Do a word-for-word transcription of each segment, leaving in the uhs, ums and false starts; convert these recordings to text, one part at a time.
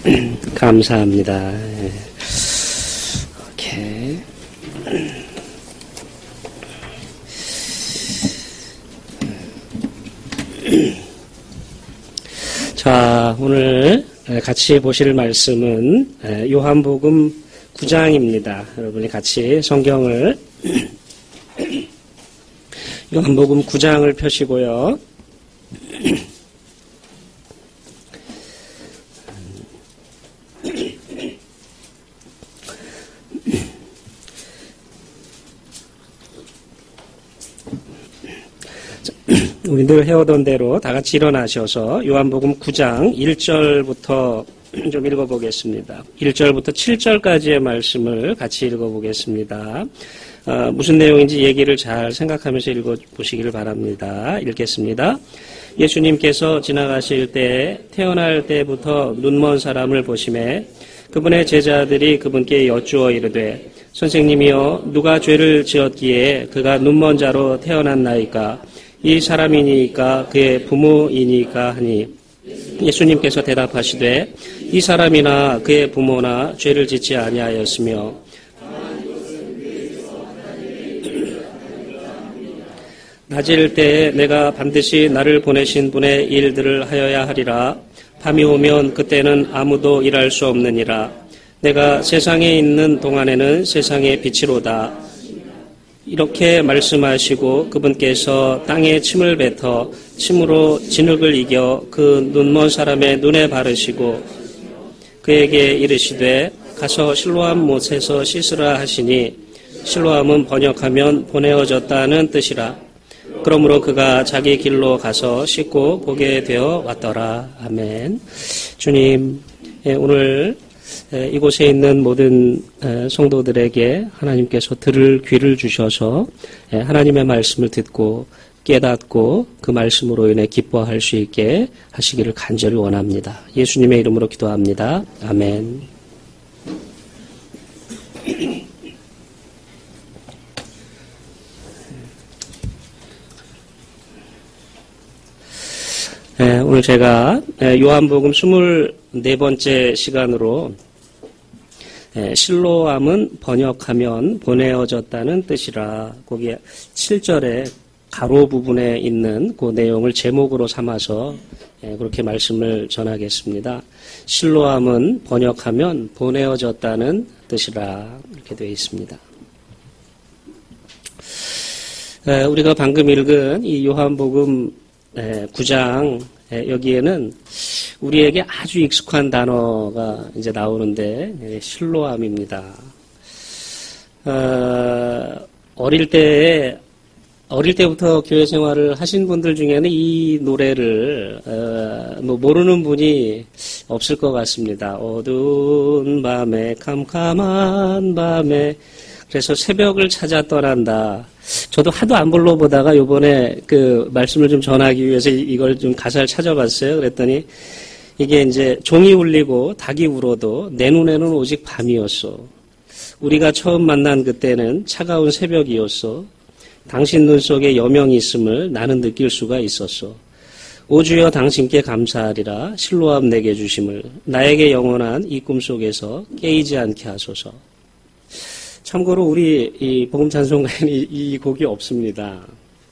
감사합니다. 오케이. 자, 오늘 같이 보실 말씀은 요한복음 구 장입니다. 여러분이 같이 성경을 요한복음 구 장을 펴시고요. 우리 늘 해오던 대로 다 같이 일어나셔서 요한복음 구 장 일 절부터 좀 읽어보겠습니다. 일 절부터 칠 절까지의 말씀을 같이 읽어보겠습니다. 어, 무슨 내용인지 얘기를 잘 생각하면서 읽어보시기를 바랍니다. 읽겠습니다. 예수님께서 지나가실 때 태어날 때부터 눈먼 사람을 보시매 그분의 제자들이 그분께 여쭈어 이르되 선생님이여 누가 죄를 지었기에 그가 눈먼 자로 태어났나이까 이 사람이니까 그의 부모이니까 하니 예수님께서 대답하시되 이 사람이나 그의 부모나 죄를 짓지 아니하였으며 낮일 때에 내가 반드시 나를 보내신 분의 일들을 하여야 하리라. 밤이 오면 그때는 아무도 일할 수 없느니라. 내가 세상에 있는 동안에는 세상의 빛이로다. 이렇게 말씀하시고 그분께서 땅에 침을 뱉어 침으로 진흙을 이겨 그 눈먼 사람의 눈에 바르시고 그에게 이르시되 가서 실로암 못에서 씻으라 하시니 실로암은 번역하면 보내어졌다는 뜻이라. 그러므로 그가 자기 길로 가서 씻고 보게 되어 왔더라. 아멘. 주님, 오늘 이곳에 있는 모든 성도들에게 하나님께서 들을 귀를 주셔서 하나님의 말씀을 듣고 깨닫고 그 말씀으로 인해 기뻐할 수 있게 하시기를 간절히 원합니다. 예수님의 이름으로 기도합니다. 아멘. 네, 오늘 제가 요한복음 스물네 번째 시간으로 실로암은 번역하면 보내어졌다는 뜻이라 거기에 칠 절에 가로 부분에 있는 그 내용을 제목으로 삼아서 그렇게 말씀을 전하겠습니다. 실로암은 번역하면 보내어졌다는 뜻이라 이렇게 되어 있습니다. 우리가 방금 읽은 이 요한복음 구 장 여기에는 우리에게 아주 익숙한 단어가 이제 나오는데 실로암입니다. 어, 어릴 때 어릴 때부터 교회 생활을 하신 분들 중에는 이 노래를 어, 뭐 모르는 분이 없을 것 같습니다. 어두운 밤에 캄캄한 밤에 그래서 새벽을 찾아 떠난다. 저도 하도 안 불러보다가 요번에 그 말씀을 좀 전하기 위해서 이걸 좀 가사를 찾아봤어요. 그랬더니 이게 이제 종이 울리고 닭이 울어도 내 눈에는 오직 밤이었어. 우리가 처음 만난 그때는 차가운 새벽이었어. 당신 눈 속에 여명이 있음을 나는 느낄 수가 있었어. 오 주여 당신께 감사하리라. 실로암 내게 주심을 나에게 영원한 이 꿈속에서 깨이지 않게 하소서. 참고로 우리 이 복음 찬송가에는 이, 이 곡이 없습니다.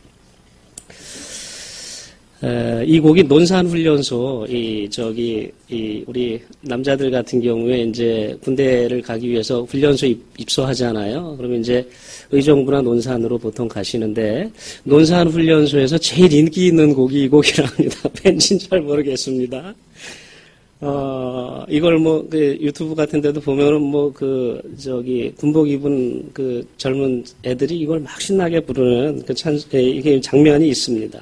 에, 이 곡이 논산훈련소 이 저기 이 우리 남자들 같은 경우에 이제 군대를 가기 위해서 훈련소 입, 입소하잖아요. 그러면 이제 의정부나 논산으로 보통 가시는데 논산훈련소에서 제일 인기 있는 곡이 이 곡이라 합니다. 왠지는 잘 모르겠습니다. 어, 이걸 뭐, 그, 유튜브 같은 데도 보면은 뭐, 그, 저기, 군복 입은 그 젊은 애들이 이걸 막 신나게 부르는 그 찬, 이게 장면이 있습니다.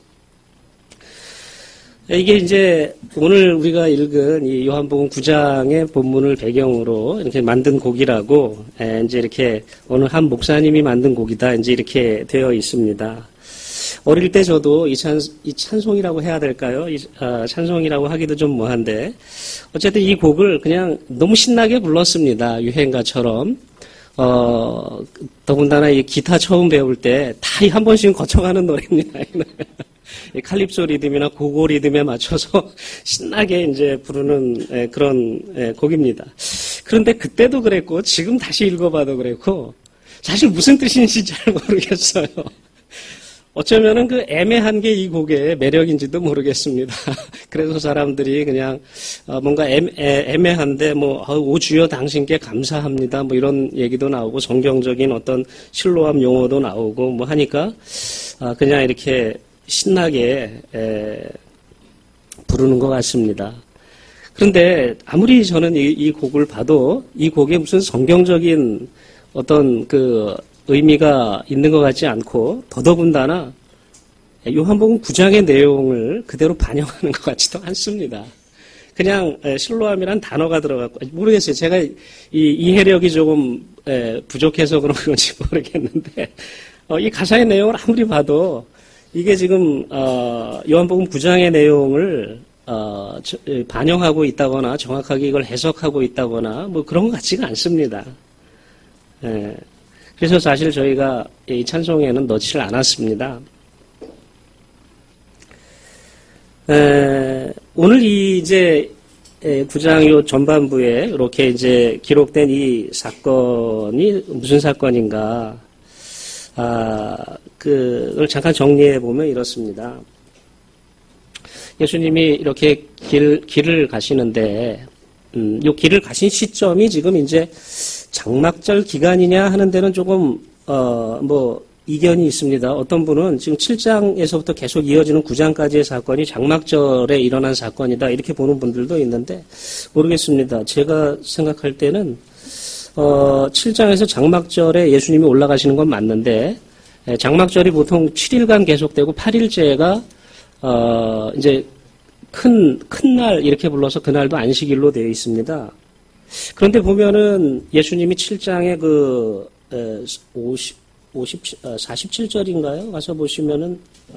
이게 이제 오늘 우리가 읽은 이 요한복음 구 장의 본문을 배경으로 이렇게 만든 곡이라고, 이제 이렇게 어느 한 목사님이 만든 곡이다, 이제 이렇게 되어 있습니다. 어릴 때 저도 이, 찬, 이 찬송이라고 해야 될까요? 이, 아, 찬송이라고 하기도 좀 뭐한데 어쨌든 이 곡을 그냥 너무 신나게 불렀습니다. 유행가처럼. 어, 더군다나 이 기타 처음 배울 때 다 한 번씩 거쳐가는 노래입니다. 이 칼립소 리듬이나 고고 리듬에 맞춰서 신나게 이제 부르는 에, 그런 에, 곡입니다. 그런데 그때도 그랬고 지금 다시 읽어봐도 그랬고 사실 무슨 뜻인지 잘 모르겠어요. 어쩌면은 그 애매한 게 이 곡의 매력인지도 모르겠습니다. 그래서 사람들이 그냥 뭔가 애매, 애매한데 뭐 오 주여 당신께 감사합니다 뭐 이런 얘기도 나오고 성경적인 어떤 실로암 용어도 나오고 뭐 하니까 그냥 이렇게 신나게 부르는 것 같습니다. 그런데 아무리 저는 이, 이 곡을 봐도 이 곡에 무슨 성경적인 어떤 그 의미가 있는 것 같지 않고 더더군다나 요한복음 구 장의 내용을 그대로 반영하는 것 같지도 않습니다. 그냥 실로암이란 단어가 들어갔고 모르겠어요. 제가 이 이해력이 조금 부족해서 그런 건지 모르겠는데 이 가사의 내용을 아무리 봐도 이게 지금 요한복음 구 장의 내용을 반영하고 있다거나 정확하게 이걸 해석하고 있다거나 뭐 그런 것 같지가 않습니다. 그래서 사실 저희가 이 찬송에는 넣지를 않았습니다. 에, 오늘 이 이제 구 장 요 전반부에 이렇게 이제 기록된 이 사건이 무슨 사건인가? 아, 그걸 잠깐 정리해 보면 이렇습니다. 예수님이 이렇게 길, 길을 가시는데, 음, 요 길을 가신 시점이 지금 이제 장막절 기간이냐 하는 데는 조금, 어, 뭐, 이견이 있습니다. 어떤 분은 지금 칠 장에서부터 계속 이어지는 구 장까지의 사건이 장막절에 일어난 사건이다. 이렇게 보는 분들도 있는데, 모르겠습니다. 제가 생각할 때는, 어, 칠 장에서 장막절에 예수님이 올라가시는 건 맞는데, 장막절이 보통 칠 일간 계속되고 팔 일째가, 어, 이제 큰, 큰 날, 이렇게 불러서 그날도 안식일로 되어 있습니다. 그런데 보면은 예수님이 칠 장에 그, 오십, 오십, 사십칠 절인가요? 가서 보시면은,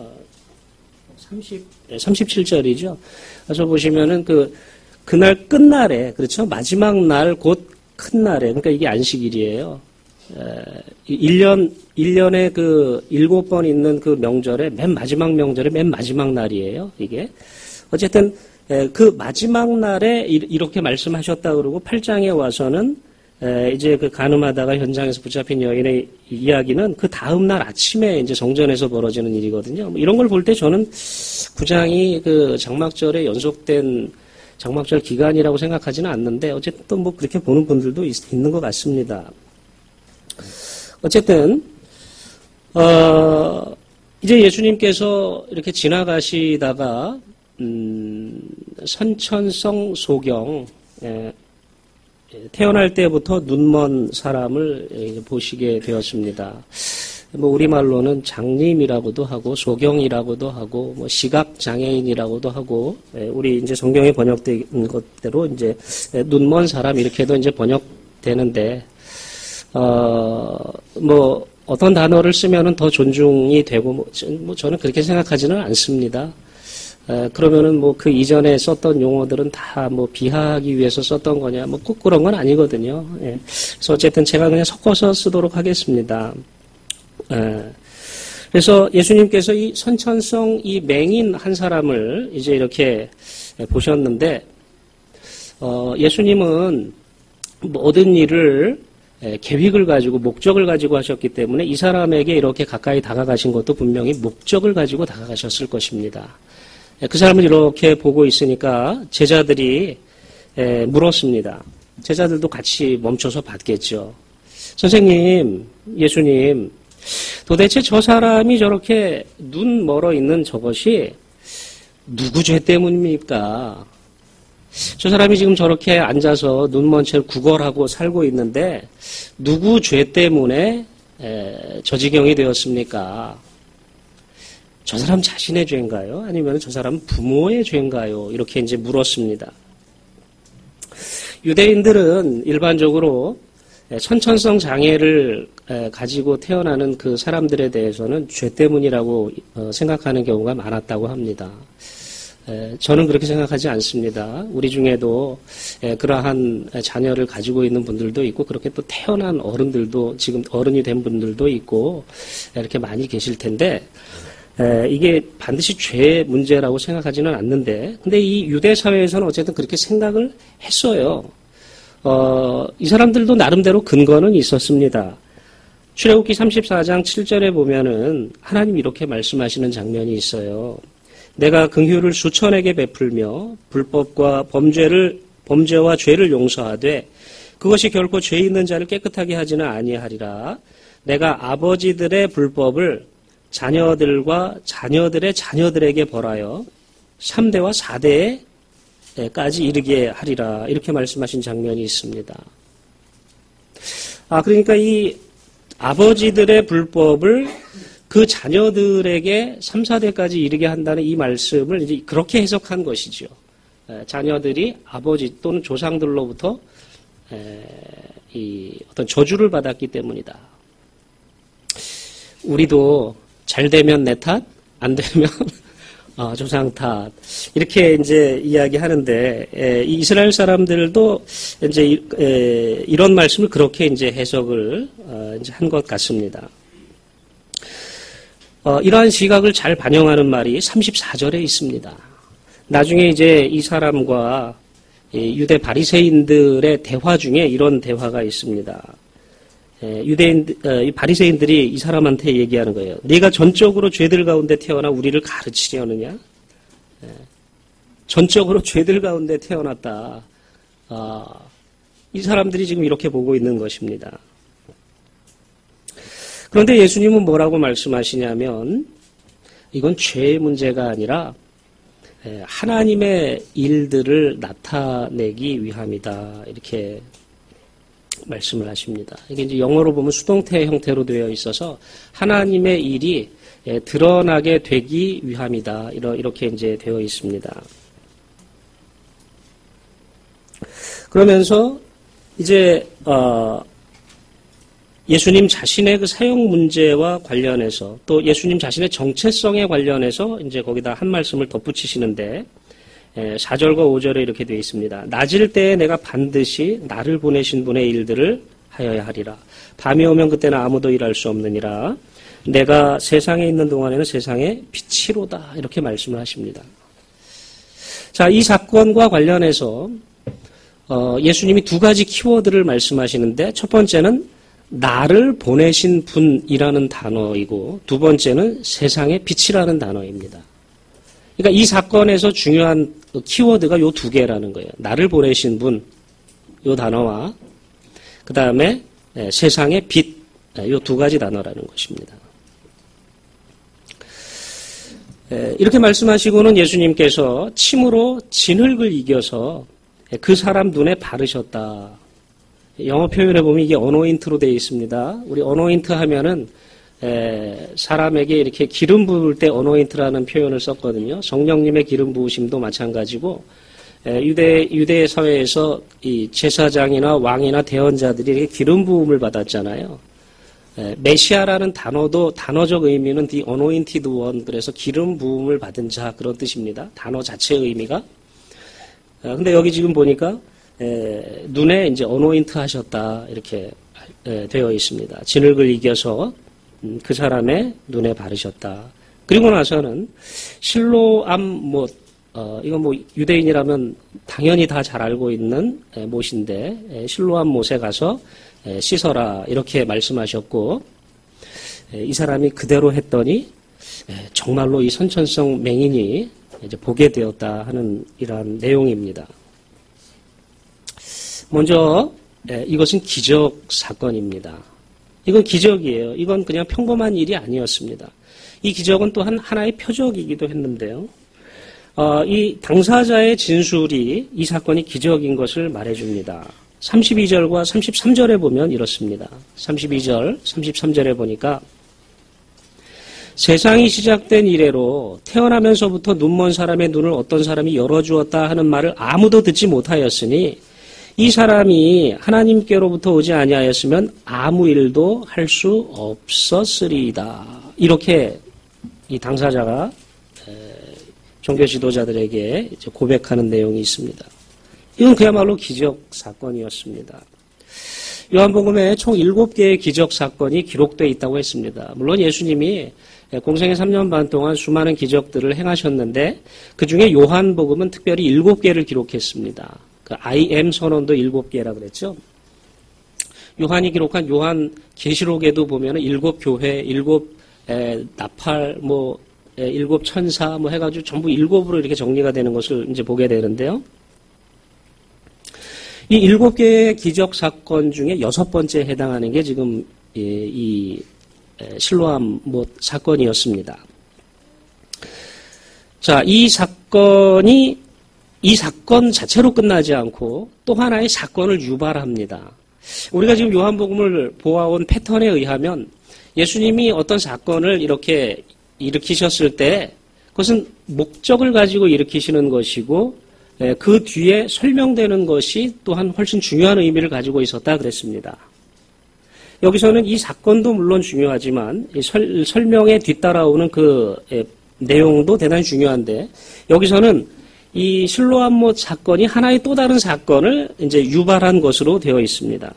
삼십, 삼십칠 절이죠. 가서 보시면은 그, 그날 끝날에, 그렇죠? 마지막 날, 곧 큰 날에, 그러니까 이게 안식일이에요. 일 년, 일 년에 그 일곱 번 있는 그 명절에 맨 마지막 명절에 맨 마지막 날이에요. 이게. 어쨌든, 그 마지막 날에 이렇게 말씀하셨다 그러고 팔 장에 와서는 이제 그 간음하다가 현장에서 붙잡힌 여인의 이야기는 그 다음 날 아침에 이제 성전에서 벌어지는 일이거든요. 이런 걸 볼 때 저는 구 장이 그 장막절에 연속된 장막절 기간이라고 생각하지는 않는데 어쨌든 뭐 그렇게 보는 분들도 있, 있는 것 같습니다. 어쨌든 어, 이제 예수님께서 이렇게 지나가시다가 음, 선천성 소경 예, 태어날 때부터 눈먼 사람을 예, 보시게 되었습니다. 뭐 우리말로는 장님이라고도 하고 소경이라고도 하고 뭐 시각 장애인이라고도 하고 예, 우리 이제 성경에 번역된 것대로 이제 예, 눈먼 사람 이렇게도 이제 번역되는데 어, 뭐 어떤 단어를 쓰면은 더 존중이 되고 뭐, 뭐 저는 그렇게 생각하지는 않습니다. 에, 그러면은 뭐 그 이전에 썼던 용어들은 다 뭐 비하하기 위해서 썼던 거냐 뭐 꼭 그런 건 아니거든요. 예. 그래서 어쨌든 제가 그냥 섞어서 쓰도록 하겠습니다. 에, 그래서 예수님께서 이 선천성 이 맹인 한 사람을 이제 이렇게 보셨는데 어, 예수님은 모든 일을 계획을 가지고 목적을 가지고 하셨기 때문에 이 사람에게 이렇게 가까이 다가가신 것도 분명히 목적을 가지고 다가가셨을 것입니다. 그 사람을 이렇게 보고 있으니까 제자들이 물었습니다. 제자들도 같이 멈춰서 봤겠죠. 선생님, 예수님, 도대체 저 사람이 저렇게 눈 멀어 있는 저것이 누구 죄 때문입니까? 저 사람이 지금 저렇게 앉아서 눈먼 채로 구걸하고 살고 있는데 누구 죄 때문에 저 지경이 되었습니까? 저 사람 자신의 죄인가요? 아니면 저 사람 부모의 죄인가요? 이렇게 이제 물었습니다. 유대인들은 일반적으로 선천성 장애를 가지고 태어나는 그 사람들에 대해서는 죄 때문이라고 생각하는 경우가 많았다고 합니다. 저는 그렇게 생각하지 않습니다. 우리 중에도 그러한 자녀를 가지고 있는 분들도 있고 그렇게 또 태어난 어른들도 지금 어른이 된 분들도 있고 이렇게 많이 계실 텐데 이게 반드시 죄의 문제라고 생각하지는 않는데 근데 이 유대 사회에서는 어쨌든 그렇게 생각을 했어요. 어, 이 사람들도 나름대로 근거는 있었습니다. 출애굽기 삼십사 장 칠 절에 보면은 하나님 이렇게 말씀하시는 장면이 있어요. 내가 긍휼을 수천에게 베풀며 불법과 범죄를 범죄와 죄를 용서하되 그것이 결코 죄 있는 자를 깨끗하게 하지는 아니하리라. 내가 아버지들의 불법을 자녀들과 자녀들의 자녀들에게 벌하여 삼 대와 사 대에까지 이르게 하리라. 이렇게 말씀하신 장면이 있습니다. 아, 그러니까 이 아버지들의 불법을 그 자녀들에게 삼, 사 대까지 이르게 한다는 이 말씀을 이제 그렇게 해석한 것이죠. 자녀들이 아버지 또는 조상들로부터 이 어떤 저주를 받았기 때문이다. 우리도 잘 되면 내 탓, 안 되면 어, 조상 탓 이렇게 이제 이야기하는데 에, 이스라엘 사람들도 이제 이, 에, 이런 말씀을 그렇게 이제 해석을 어, 이제 한 것 같습니다. 어, 이러한 시각을 잘 반영하는 말이 삼십사 절에 있습니다. 나중에 이제 이 사람과 이 유대 바리새인들의 대화 중에 이런 대화가 있습니다. 에, 유대인, 어, 이 바리새인들이 이 사람한테 얘기하는 거예요. 네가 전적으로 죄들 가운데 태어나 우리를 가르치려느냐? 에, 전적으로 죄들 가운데 태어났다. 아, 이 사람들이 지금 이렇게 보고 있는 것입니다. 그런데 예수님은 뭐라고 말씀하시냐면 이건 죄의 문제가 아니라 하나님의 일들을 나타내기 위함이다. 이렇게 말씀을 하십니다. 이게 이제 영어로 보면 수동태 형태로 되어 있어서 하나님의 일이 드러나게 되기 위함이다. 이렇게 이제 되어 있습니다. 그러면서 이제 어 예수님 자신의 그 사용 문제와 관련해서 또 예수님 자신의 정체성에 관련해서 이제 거기다 한 말씀을 덧붙이시는데 사 절과 오 절에 이렇게 되어 있습니다. 낮일 때에 내가 반드시 나를 보내신 분의 일들을 하여야 하리라. 밤이 오면 그때는 아무도 일할 수 없느니라. 내가 세상에 있는 동안에는 세상의 빛이로다. 이렇게 말씀을 하십니다. 자, 이 사건과 관련해서 어, 예수님이 두 가지 키워드를 말씀하시는데 첫 번째는 나를 보내신 분이라는 단어이고 두 번째는 세상의 빛이라는 단어입니다. 그러니까 이 사건에서 중요한 키워드가 요 두 개라는 거예요. 나를 보내신 분, 요 단어와 그 다음에 세상의 빛, 요 두 가지 단어라는 것입니다. 이렇게 말씀하시고는 예수님께서 침으로 진흙을 이겨서 그 사람 눈에 바르셨다. 영어 표현에 보면 이게 어노인트로 되어 있습니다. 우리 어노인트 하면은 에, 사람에게 이렇게 기름 부을 때 어노인트라는 표현을 썼거든요. 성령님의 기름 부으심도 마찬가지고 에, 유대 유대 사회에서 이 제사장이나 왕이나 대언자들이 이렇게 기름 부음을 받았잖아요. 에, 메시아라는 단어도 단어적 의미는 the anointed one, 그래서 기름 부음을 받은 자 그런 뜻입니다. 단어 자체의 의미가. 아, 근데 여기 지금 보니까 에, 눈에 이제 어노인트 하셨다 이렇게 에, 되어 있습니다. 진흙을 이겨서 음, 그 사람의 눈에 바르셨다. 그리고 나서는 실로암 못, 어, 이건 뭐 유대인이라면 당연히 다 잘 알고 있는 에, 못인데 에, 실로암 못에 가서 에, 씻어라 이렇게 말씀하셨고 에, 이 사람이 그대로 했더니 에, 정말로 이 선천성 맹인이 이제 보게 되었다 하는 이러한 내용입니다. 먼저 이것은 기적 사건입니다. 이건 기적이에요. 이건 그냥 평범한 일이 아니었습니다. 이 기적은 또한 하나의 표적이기도 했는데요. 어, 이 당사자의 진술이 이 사건이 기적인 것을 말해줍니다. 삼십이 절과 삼십삼 절에 보면 이렇습니다. 삼십이 절, 삼십삼 절에 보니까 세상이 시작된 이래로 태어나면서부터 눈먼 사람의 눈을 어떤 사람이 열어주었다 하는 말을 아무도 듣지 못하였으니 이 사람이 하나님께로부터 오지 아니하였으면 아무 일도 할 수 없었으리이다. 이렇게 이 당사자가 종교 지도자들에게 이제 고백하는 내용이 있습니다. 이건 그야말로 기적 사건이었습니다. 요한복음에 총 일곱 개의 기적 사건이 기록되어 있다고 했습니다. 물론 예수님이 공생의 삼 년 반 동안 수많은 기적들을 행하셨는데 그중에 요한복음은 특별히 일곱 개를 기록했습니다. 그 I am 선언도 일곱 개라 그랬죠. 요한이 기록한 요한 계시록에도 보면은 일곱 교회, 일곱 에, 나팔, 뭐 에, 일곱 천사 뭐 해가지고 전부 일곱으로 이렇게 정리가 되는 것을 이제 보게 되는데요. 이 일곱 개의 기적 사건 중에 여섯 번째에 해당하는 게 지금 이, 이 실로암 못 사건이었습니다. 자, 이 사건이 이 사건 자체로 끝나지 않고 또 하나의 사건을 유발합니다. 우리가 지금 요한복음을 보아온 패턴에 의하면 예수님이 어떤 사건을 이렇게 일으키셨을 때 그것은 목적을 가지고 일으키시는 것이고 그 뒤에 설명되는 것이 또한 훨씬 중요한 의미를 가지고 있었다 그랬습니다. 여기서는 이 사건도 물론 중요하지만 설, 설명에 뒤따라오는 그 내용도 대단히 중요한데 여기서는 이 실로암못 사건이 하나의 또 다른 사건을 이제 유발한 것으로 되어 있습니다.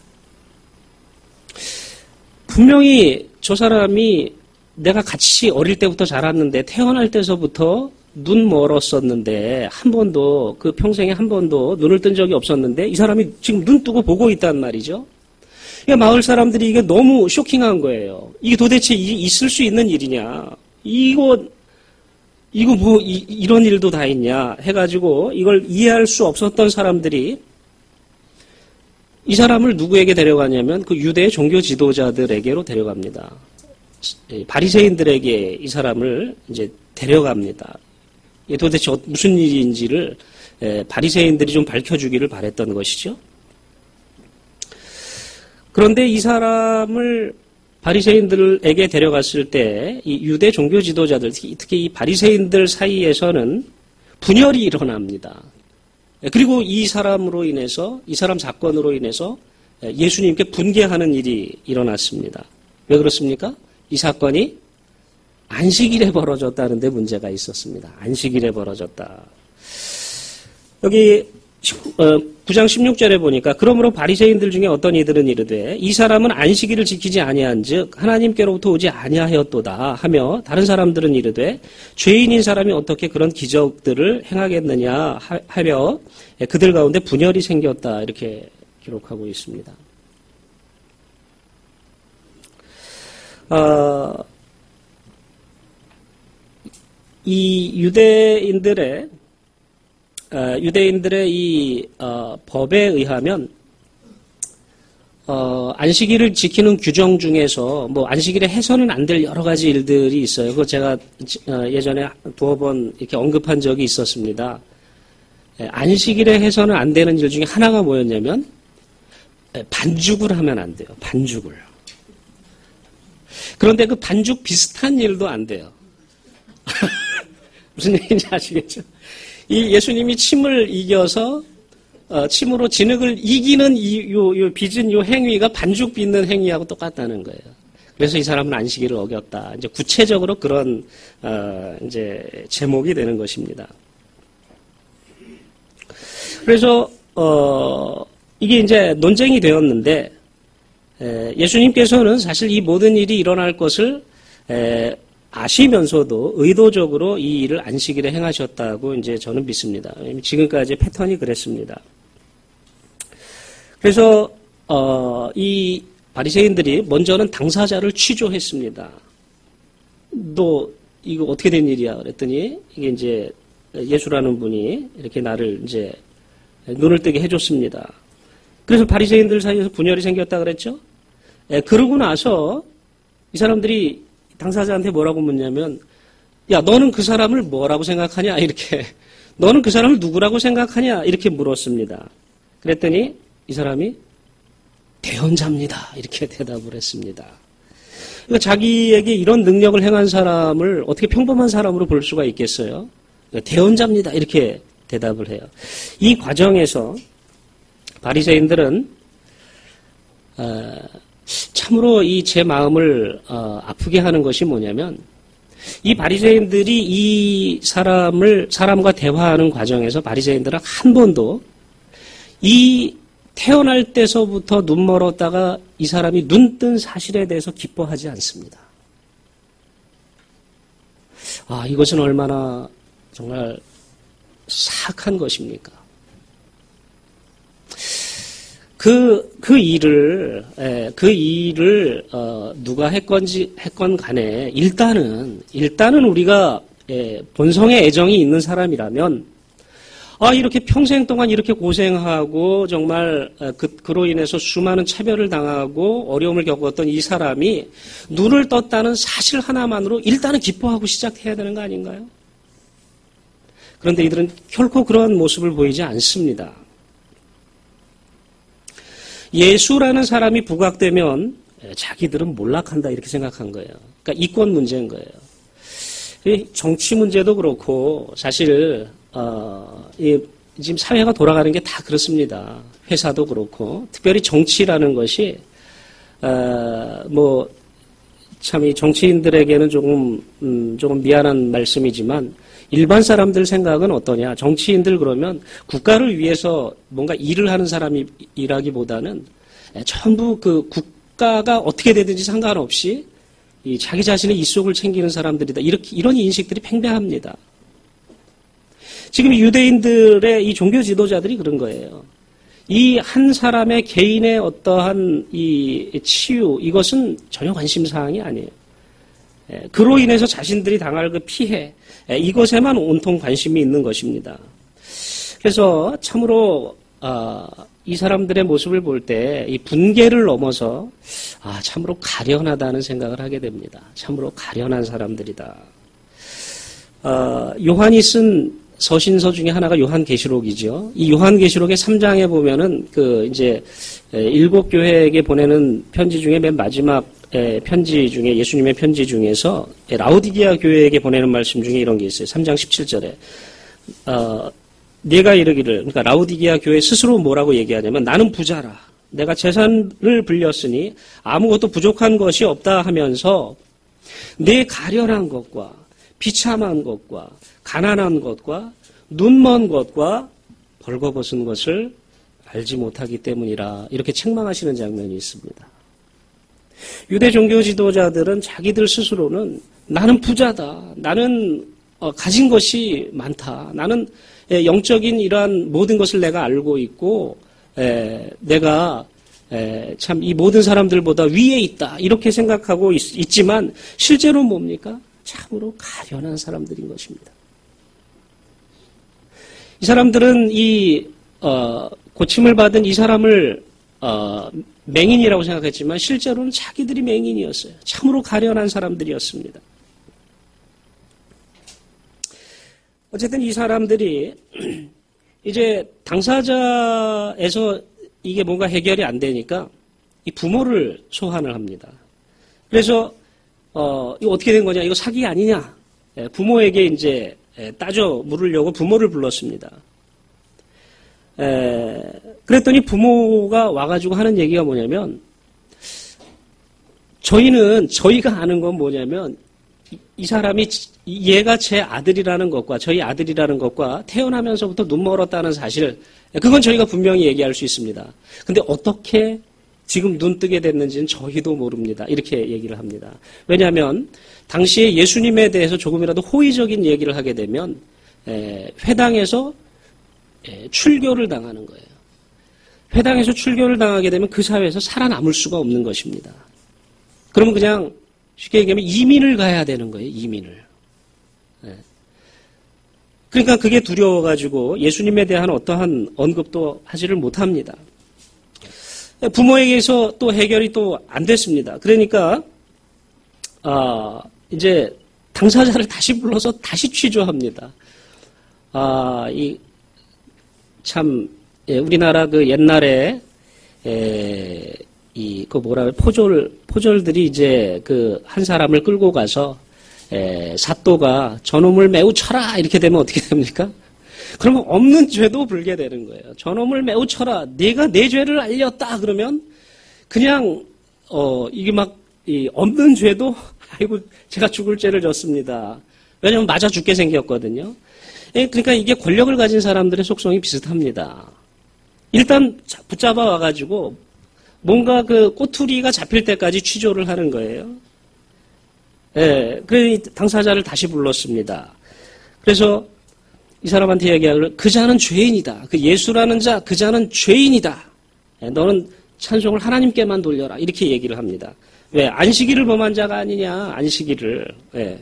분명히 저 사람이 내가 같이 어릴 때부터 자랐는데 태어날 때서부터 눈 멀었었는데 한 번도 그 평생에 한 번도 눈을 뜬 적이 없었는데 이 사람이 지금 눈 뜨고 보고 있단 말이죠. 그러니까 마을 사람들이 이게 너무 쇼킹한 거예요. 이게 도대체 있을 수 있는 일이냐? 이거 이거 뭐 이, 이런 일도 다 있냐? 해가지고 이걸 이해할 수 없었던 사람들이 이 사람을 누구에게 데려가냐면 그 유대의 종교 지도자들에게로 데려갑니다. 바리새인들에게 이 사람을 이제 데려갑니다. 이게 도대체 무슨 일인지를 바리새인들이 좀 밝혀주기를 바랬던 것이죠. 그런데 이 사람을 바리새인들에게 데려갔을 때 이 유대 종교 지도자들, 특히 이 바리새인들 사이에서는 분열이 일어납니다. 그리고 이 사람으로 인해서, 이 사람 사건으로 인해서 예수님께 분개하는 일이 일어났습니다. 왜 그렇습니까? 이 사건이 안식일에 벌어졌다는 데 문제가 있었습니다. 안식일에 벌어졌다. 여기 구 장 십육 절에 보니까 그러므로 바리새인들 중에 어떤 이들은 이르되 이 사람은 안식일을 지키지 아니한즉 하나님께로부터 오지 아니하였도다 하며 다른 사람들은 이르되 죄인인 사람이 어떻게 그런 기적들을 행하겠느냐 하며 그들 가운데 분열이 생겼다 이렇게 기록하고 있습니다. 어, 이 유대인들의 어, 유대인들의 이 어, 법에 의하면 어, 안식일을 지키는 규정 중에서 뭐 안식일에 해서는 안 될 여러 가지 일들이 있어요. 그거 제가 어, 예전에 두어 번 이렇게 언급한 적이 있었습니다. 예, 안식일에 해서는 안 되는 일 중에 하나가 뭐였냐면 예, 반죽을 하면 안 돼요. 반죽을. 그런데 그 반죽 비슷한 일도 안 돼요. 무슨 얘기인지 아시겠죠? 이 예수님이 침을 이겨서 어, 침으로 진흙을 이기는 이 요, 요 빚은 요 행위가 반죽 빚는 행위하고 똑같다는 거예요. 그래서 이 사람은 안식일을 어겼다. 이제 구체적으로 그런 어, 이제 제목이 되는 것입니다. 그래서 어, 이게 이제 논쟁이 되었는데 에, 예수님께서는 사실 이 모든 일이 일어날 것을 에, 아시면서도 의도적으로 이 일을 안식일에 행하셨다고 이제 저는 믿습니다. 지금까지 패턴이 그랬습니다. 그래서 어, 이 바리새인들이 먼저는 당사자를 취조했습니다. 너 이거 어떻게 된 일이야? 그랬더니 이게 이제 예수라는 분이 이렇게 나를 이제 눈을 뜨게 해줬습니다. 그래서 바리새인들 사이에서 분열이 생겼다 그랬죠. 예, 그러고 나서 이 사람들이 당사자한테 뭐라고 묻냐면 야 너는 그 사람을 뭐라고 생각하냐 이렇게 너는 그 사람을 누구라고 생각하냐 이렇게 물었습니다. 그랬더니 이 사람이 대언자입니다 이렇게 대답을 했습니다. 그러니까 자기에게 이런 능력을 행한 사람을 어떻게 평범한 사람으로 볼 수가 있겠어요? 대언자입니다 이렇게 대답을 해요. 이 과정에서 바리새인들은 어, 참으로 이 제 마음을 어, 아프게 하는 것이 뭐냐면 이 바리새인들이 이 사람을 사람과 대화하는 과정에서 바리새인들은 한 번도 이 태어날 때서부터 눈 멀었다가 이 사람이 눈 뜬 사실에 대해서 기뻐하지 않습니다. 아, 이것은 얼마나 정말 사악한 것입니까? 그, 그 일을, 예, 그 일을, 어, 누가 했건지, 했건 간에, 일단은, 일단은 우리가, 예, 본성의 애정이 있는 사람이라면, 아, 이렇게 평생 동안 이렇게 고생하고, 정말, 그, 그로 인해서 수많은 차별을 당하고, 어려움을 겪었던 이 사람이, 눈을 떴다는 사실 하나만으로 일단은 기뻐하고 시작해야 되는 거 아닌가요? 그런데 이들은 결코 그러한 모습을 보이지 않습니다. 예수라는 사람이 부각되면 자기들은 몰락한다 이렇게 생각한 거예요. 그러니까 이권 문제인 거예요. 정치 문제도 그렇고 사실 어, 이, 지금 사회가 돌아가는 게 다 그렇습니다. 회사도 그렇고 특별히 정치라는 것이 어, 뭐 참 이 정치인들에게는 조금 음, 조금 미안한 말씀이지만 일반 사람들 생각은 어떠냐? 정치인들 그러면 국가를 위해서 뭔가 일을 하는 사람이라기보다는 전부 그 국가가 어떻게 되든지 상관없이 이 자기 자신의 이속을 챙기는 사람들이다. 이렇게 이런 인식들이 팽배합니다. 지금 유대인들의 이 종교 지도자들이 그런 거예요. 이 한 사람의 개인의 어떠한 이 치유 이것은 전혀 관심 사항이 아니에요. 그로 인해서 자신들이 당할 그 피해 이것에만 온통 관심이 있는 것입니다. 그래서 참으로 어, 이 사람들의 모습을 볼 때 이 분개를 넘어서 아 참으로 가련하다는 생각을 하게 됩니다. 참으로 가련한 사람들이다. 어, 요한이 쓴 서신서 중에 하나가 요한계시록이죠. 이 요한계시록의 삼 장에 보면은 그 이제 일곱 교회에게 보내는 편지 중에 맨 마지막 편지 중에 예수님의 편지 중에서 라오디게아 교회에게 보내는 말씀 중에 이런 게 있어요. 삼 장 십칠 절에 어, 내가 이르기를 그러니까 라오디게아 교회 스스로 뭐라고 얘기하냐면 나는 부자라. 내가 재산을 불렸으니 아무것도 부족한 것이 없다 하면서 내 가련한 것과 비참한 것과 가난한 것과 눈먼 것과 벌거벗은 것을 알지 못하기 때문이라 이렇게 책망하시는 장면이 있습니다. 유대 종교 지도자들은 자기들 스스로는 나는 부자다. 나는 어, 가진 것이 많다. 나는 에, 영적인 이러한 모든 것을 내가 알고 있고 에, 내가 참 이 모든 사람들보다 위에 있다. 이렇게 생각하고 있, 있지만 실제로 뭡니까? 참으로 가련한 사람들인 것입니다. 이 사람들은 이 어, 고침을 받은 이 사람을 어, 맹인이라고 생각했지만 실제로는 자기들이 맹인이었어요. 참으로 가련한 사람들이었습니다. 어쨌든 이 사람들이 이제 당사자에서 이게 뭔가 해결이 안 되니까 이 부모를 소환을 합니다. 그래서 어, 이거 어떻게 된 거냐? 이거 사기 아니냐? 예, 부모에게 이제 따져 물으려고 부모를 불렀습니다. 에, 그랬더니 부모가 와가지고 하는 얘기가 뭐냐면, 저희는, 저희가 아는 건 뭐냐면, 이, 이 사람이, 얘가 제 아들이라는 것과, 저희 아들이라는 것과 태어나면서부터 눈 멀었다는 사실, 그건 저희가 분명히 얘기할 수 있습니다. 근데 어떻게 지금 눈 뜨게 됐는지는 저희도 모릅니다. 이렇게 얘기를 합니다. 왜냐하면, 당시에 예수님에 대해서 조금이라도 호의적인 얘기를 하게 되면 에, 회당에서 에, 출교를 당하는 거예요. 회당에서 출교를 당하게 되면 그 사회에서 살아남을 수가 없는 것입니다. 그러면 그냥 쉽게 얘기하면 이민을 가야 되는 거예요. 이민을. 에. 그러니까 그게 두려워가지고 예수님에 대한 어떠한 언급도 하지를 못합니다. 부모에게서 또 해결이 또 안 됐습니다. 그러니까 아, 이제 당사자를 다시 불러서 다시 취조합니다. 아, 이 참 예, 우리나라 그 옛날에 에, 이 그 뭐라 포졸 포졸들이 이제 그 한 사람을 끌고 가서 에, 사또가 저놈을 매우 쳐라 이렇게 되면 어떻게 됩니까? 그러면 없는 죄도 불게 되는 거예요. 저놈을 매우 쳐라. 네가 내 죄를 알렸다 그러면 그냥 어 이게 막 이 없는 죄도 아이고 제가 죽을 죄를 졌습니다. 왜냐하면 맞아 죽게 생겼거든요. 그러니까 이게 권력을 가진 사람들의 속성이 비슷합니다. 일단 붙잡아 와가지고 뭔가 그 꼬투리가 잡힐 때까지 취조를 하는 거예요. 예, 그 당사자를 다시 불렀습니다. 그래서 이 사람한테 얘기하기를 그 자는 죄인이다. 그 예수라는 자, 그 자는 죄인이다. 예, 너는 찬송을 하나님께만 돌려라. 이렇게 얘기를 합니다. 왜? 안식일을 범한 자가 아니냐. 안식일을. 예.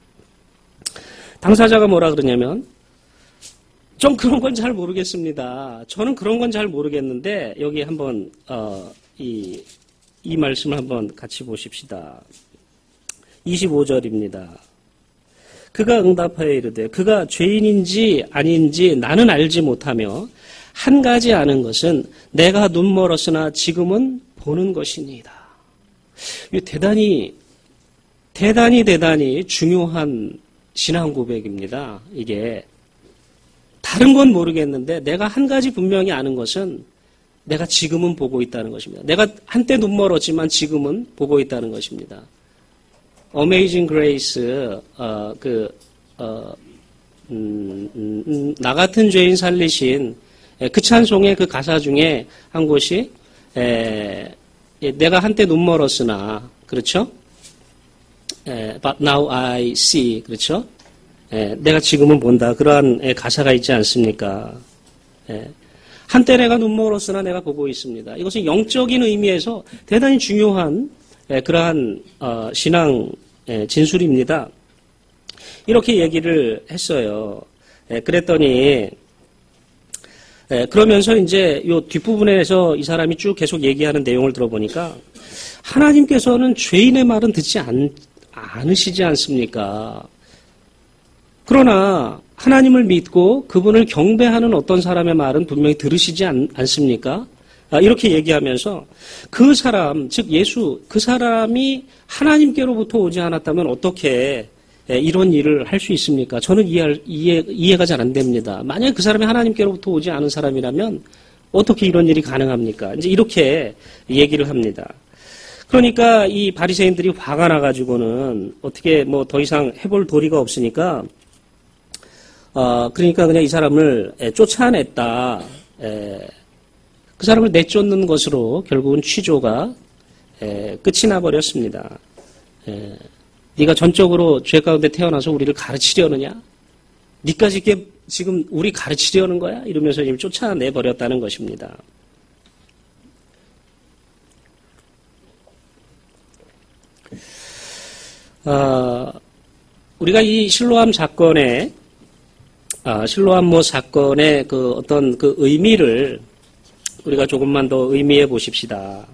당사자가 뭐라 그러냐면 좀 그런 건 잘 모르겠습니다. 저는 그런 건 잘 모르겠는데 여기 한번 어, 이, 이 말씀을 한번 같이 보십시다. 이십오 절입니다. 그가 응답하여 이르되 그가 죄인인지 아닌지 나는 알지 못하며 한 가지 아는 것은 내가 눈 멀었으나 지금은 보는 것이니이다. 이게 대단히 대단히 대단히 중요한 신앙 고백입니다. 이게 다른 건 모르겠는데 내가 한 가지 분명히 아는 것은 내가 지금은 보고 있다는 것입니다. 내가 한때 눈 멀었지만 지금은 보고 있다는 것입니다. Amazing Grace, 어, 그, 어, 음, 음, 음, 나 같은 죄인 살리신 그 찬송의 그 가사 중에 한 곳이 에, 내가 한때 눈 멀었으나 그렇죠? 에, But now I see 그렇죠? 에, 내가 지금은 본다 그러한 에, 가사가 있지 않습니까? 에, 한때 내가 눈 멀었으나 내가 보고 있습니다. 이것은 영적인 의미에서 대단히 중요한 에, 그러한 어, 신앙 에, 진술입니다. 이렇게 얘기를 했어요. 에, 그랬더니 에, 그러면서 이제 요 뒷부분에서 이 사람이 쭉 계속 얘기하는 내용을 들어보니까 하나님께서는 죄인의 말은 듣지 않, 않으시지 않습니까? 그러나 하나님을 믿고 그분을 경배하는 어떤 사람의 말은 분명히 들으시지 않, 않습니까? 아, 이렇게 얘기하면서 그 사람, 즉 예수, 그 사람이 하나님께로부터 오지 않았다면 어떻게 이런 일을 할 수 있습니까? 저는 이해, 이해, 이해가 잘 안 됩니다. 만약에 그 사람이 하나님께로부터 오지 않은 사람이라면 어떻게 이런 일이 가능합니까? 이제 이렇게 얘기를 합니다. 그러니까 이 바리새인들이 화가 나가지고는 어떻게 뭐 더 이상 해볼 도리가 없으니까 어, 그러니까 그냥 이 사람을 쫓아냈다. 에, 그 사람을 내쫓는 것으로 결국은 취조가 에, 끝이 나버렸습니다. 에, 네가 전적으로 죄 가운데 태어나서 우리를 가르치려느냐? 네까지 이렇게 지금 우리 가르치려는 거야? 이러면서 지금 쫓아내버렸다는 것입니다. 어, 우리가 이 실로암 사건에 아, 실로암모 사건의 그 어떤 그 의미를 우리가 조금만 더 의미해 보십시다.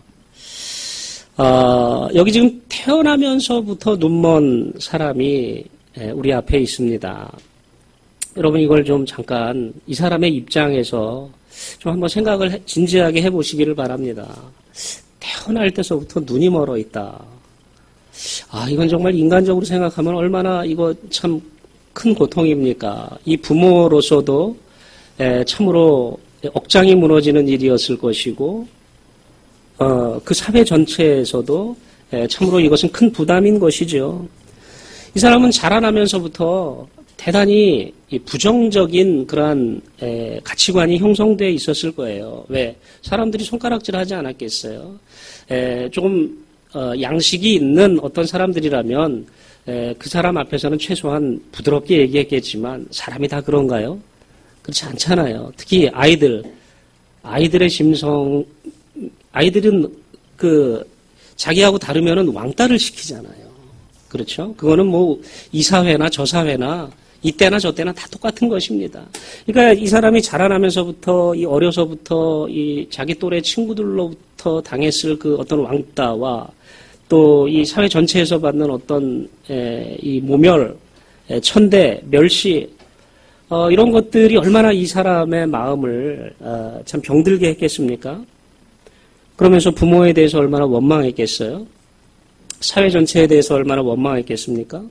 어, 여기 지금 태어나면서부터 눈먼 사람이 우리 앞에 있습니다. 여러분 이걸 좀 잠깐 이 사람의 입장에서 좀 한번 생각을 진지하게 해보시기를 바랍니다. 태어날 때서부터 눈이 멀어 있다. 아, 이건 정말 인간적으로 생각하면 얼마나 이거 참 큰 고통입니까? 이 부모로서도 참으로 억장이 무너지는 일이었을 것이고, 어, 그 사회 전체에서도 참으로 이것은 큰 부담인 것이죠. 이 사람은 자라나면서부터 대단히 부정적인 그러한 가치관이 형성되어 있었을 거예요. 왜? 사람들이 손가락질 하지 않았겠어요? 조금 양식이 있는 어떤 사람들이라면 그 사람 앞에서는 최소한 부드럽게 얘기했겠지만 사람이 다 그런가요? 그렇지 않잖아요. 특히 아이들, 아이들의 심성, 아이들은 그 자기하고 다르면은 왕따를 시키잖아요. 그렇죠? 그거는 뭐 이 사회나 저 사회나 이때나 저때나 다 똑같은 것입니다. 그러니까 이 사람이 자라나면서부터 이 어려서부터 이 자기 또래 친구들로부터 당했을 그 어떤 왕따와 또 이 사회 전체에서 받는 어떤 에, 이 모멸, 에, 천대, 멸시 어, 이런 것들이 얼마나 이 사람의 마음을 어, 참 병들게 했겠습니까? 그러면서 부모에 대해서 얼마나 원망했겠어요? 사회 전체에 대해서 얼마나 원망했겠습니까?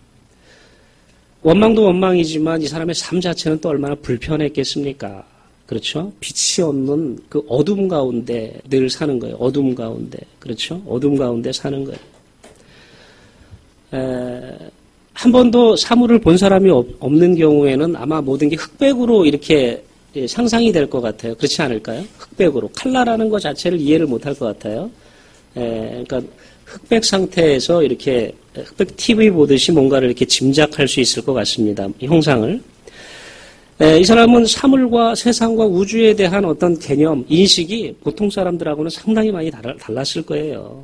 원망도 원망이지만 이 사람의 삶 자체는 또 얼마나 불편했겠습니까? 그렇죠? 빛이 없는 그 어둠 가운데 늘 사는 거예요. 어둠 가운데. 그렇죠? 어둠 가운데 사는 거예요. 에, 한 번도 사물을 본 사람이 없, 없는 경우에는 아마 모든 게 흑백으로 이렇게 상상이 될 것 같아요. 그렇지 않을까요? 흑백으로. 칼라라는 것 자체를 이해를 못할 것 같아요. 에, 그러니까 흑백 상태에서 이렇게 흑백 티비 보듯이 뭔가를 이렇게 짐작할 수 있을 것 같습니다. 이 형상을. 에, 이 사람은 사물과 세상과 우주에 대한 어떤 개념, 인식이 보통 사람들하고는 상당히 많이 달, 달랐을 거예요.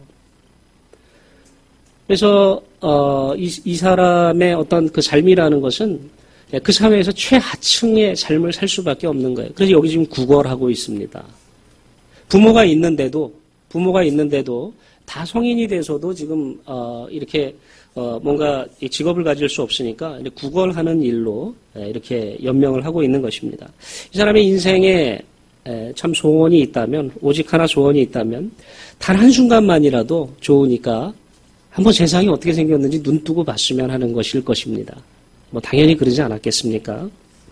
그래서 어, 이, 이 사람의 어떤 그 삶이라는 것은 그 사회에서 최하층의 삶을 살 수밖에 없는 거예요. 그래서 여기 지금 구걸하고 있습니다. 부모가 있는데도 부모가 있는데도 다 성인이 돼서도 지금 어, 이렇게 어, 뭔가 직업을 가질 수 없으니까 구걸하는 일로 이렇게 연명을 하고 있는 것입니다. 이 사람의 인생에 참 소원이 있다면, 오직 하나 소원이 있다면 단 한순간만이라도 좋으니까 한번 세상이 어떻게 생겼는지 눈 뜨고 봤으면 하는 것일 것입니다. 뭐 당연히 그러지 않았겠습니까?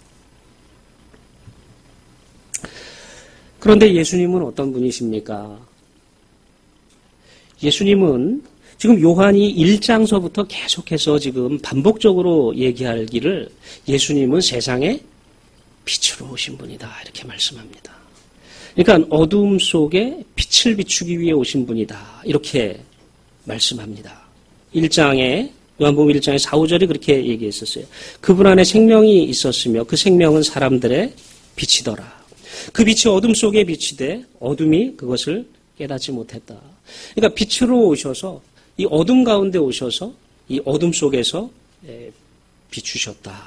그런데 예수님은 어떤 분이십니까? 예수님은 지금 요한이 일 장서부터 계속해서 지금 반복적으로 얘기하기를 예수님은 세상에 빛으로 오신 분이다 이렇게 말씀합니다. 그러니까 어두움 속에 빛을 비추기 위해 오신 분이다 이렇게 말씀합니다. 일 장에 요한복음 일 장의 사, 오 절이 그렇게 얘기했었어요. 그분 안에 생명이 있었으며 그 생명은 사람들의 빛이더라. 그 빛이 어둠 속에 비치되 어둠이 그것을 깨닫지 못했다. 그러니까 빛으로 오셔서 이 어둠 가운데 오셔서 이 어둠 속에서 비추셨다.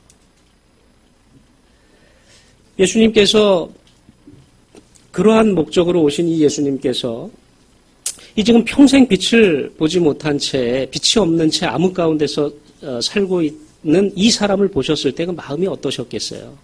예수님께서 그러한 목적으로 오신 이 예수님께서 이 지금 평생 빛을 보지 못한 채 빛이 없는 채 암흑 가운데서 살고 있는 이 사람을 보셨을 때 그 마음이 어떠셨겠어요?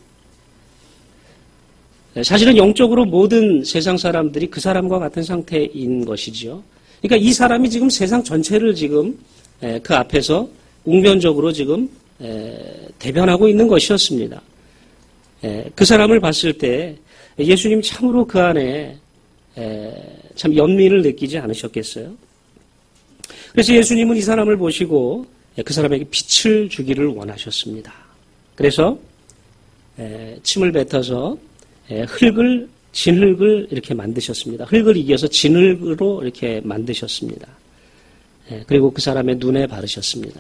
사실은 영적으로 모든 세상 사람들이 그 사람과 같은 상태인 것이죠. 그러니까 이 사람이 지금 세상 전체를 지금 그 앞에서 웅변적으로 지금 대변하고 있는 것이었습니다. 그 사람을 봤을 때 예수님 참으로 그 안에 참 연민을 느끼지 않으셨겠어요? 그래서 예수님은 이 사람을 보시고 그 사람에게 빛을 주기를 원하셨습니다. 그래서 침을 뱉어서 흙을 진흙을 이렇게 만드셨습니다. 흙을 이겨서 진흙으로 이렇게 만드셨습니다. 그리고 그 사람의 눈에 바르셨습니다.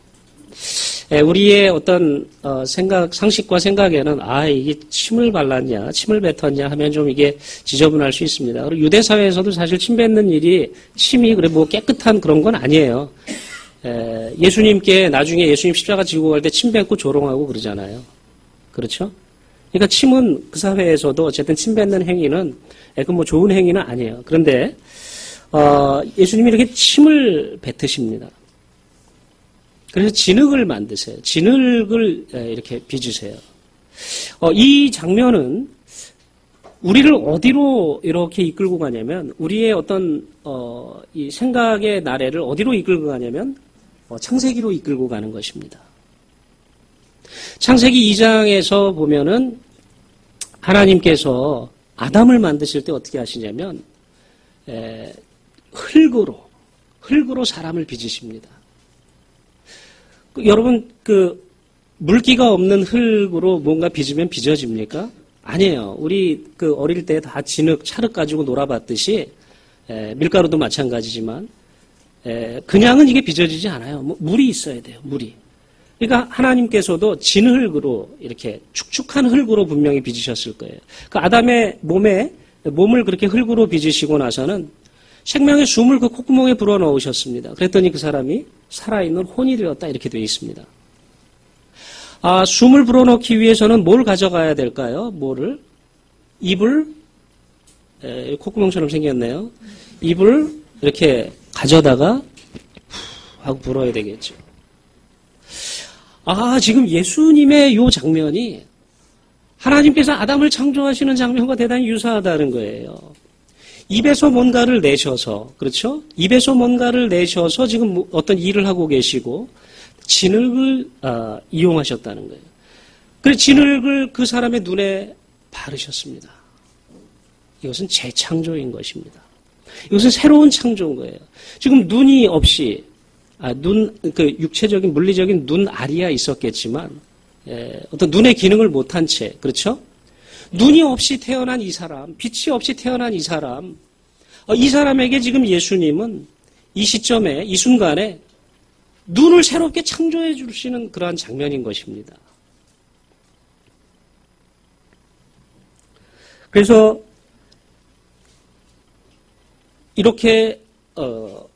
우리의 어떤 생각, 상식과 생각에는 아 이게 침을 발랐냐, 침을 뱉었냐 하면 좀 이게 지저분할 수 있습니다. 그리고 유대 사회에서도 사실 침 뱉는 일이 침이 그래 뭐 깨끗한 그런 건 아니에요. 예수님께 나중에 예수님 십자가 지고 갈 때 침 뱉고 조롱하고 그러잖아요. 그렇죠? 그러니까 침은 그 사회에서도 어쨌든 침 뱉는 행위는 그 뭐 좋은 행위는 아니에요. 그런데 어, 예수님이 이렇게 침을 뱉으십니다. 그래서 진흙을 만드세요. 진흙을 이렇게 빚으세요. 어, 이 장면은 우리를 어디로 이렇게 이끌고 가냐면 우리의 어떤 어, 이 생각의 나래를 어디로 이끌고 가냐면 어, 창세기로 이끌고 가는 것입니다. 창세기 이 장에서 보면은 하나님께서 아담을 만드실 때 어떻게 하시냐면 에, 흙으로 흙으로 사람을 빚으십니다. 그, 여러분 그 물기가 없는 흙으로 뭔가 빚으면 빚어집니까? 아니에요. 우리 그 어릴 때 다 진흙, 찰흙 가지고 놀아봤듯이 에, 밀가루도 마찬가지지만 에, 그냥은 이게 빚어지지 않아요. 뭐, 물이 있어야 돼요. 물이. 그러니까 하나님께서도 진흙으로 이렇게 축축한 흙으로 분명히 빚으셨을 거예요. 그 아담의 몸에 몸을 그렇게 흙으로 빚으시고 나서는 생명의 숨을 그 콧구멍에 불어넣으셨습니다. 그랬더니 그 사람이 살아있는 혼이 되었다 이렇게 되어 있습니다. 아, 숨을 불어넣기 위해서는 뭘 가져가야 될까요? 뭐를? 입을 에, 콧구멍처럼 생겼네요. 입을 이렇게 가져다가 하고 불어야 되겠죠. 아, 지금 예수님의 요 장면이 하나님께서 아담을 창조하시는 장면과 대단히 유사하다는 거예요. 입에서 뭔가를 내셔서, 그렇죠? 입에서 뭔가를 내셔서 지금 어떤 일을 하고 계시고 진흙을 아, 이용하셨다는 거예요. 그래서 진흙을 그 사람의 눈에 바르셨습니다. 이것은 재창조인 것입니다. 이것은 새로운 창조인 거예요. 지금 눈이 없이 아, 눈, 그 육체적인 물리적인 눈 알이야 있었겠지만 에, 어떤 눈의 기능을 못한 채, 그렇죠? 눈이 없이 태어난 이 사람, 빛이 없이 태어난 이 사람, 어, 이 사람에게 지금 예수님은 이 시점에, 이 순간에 눈을 새롭게 창조해 주시는 그러한 장면인 것입니다. 그래서 이렇게 어,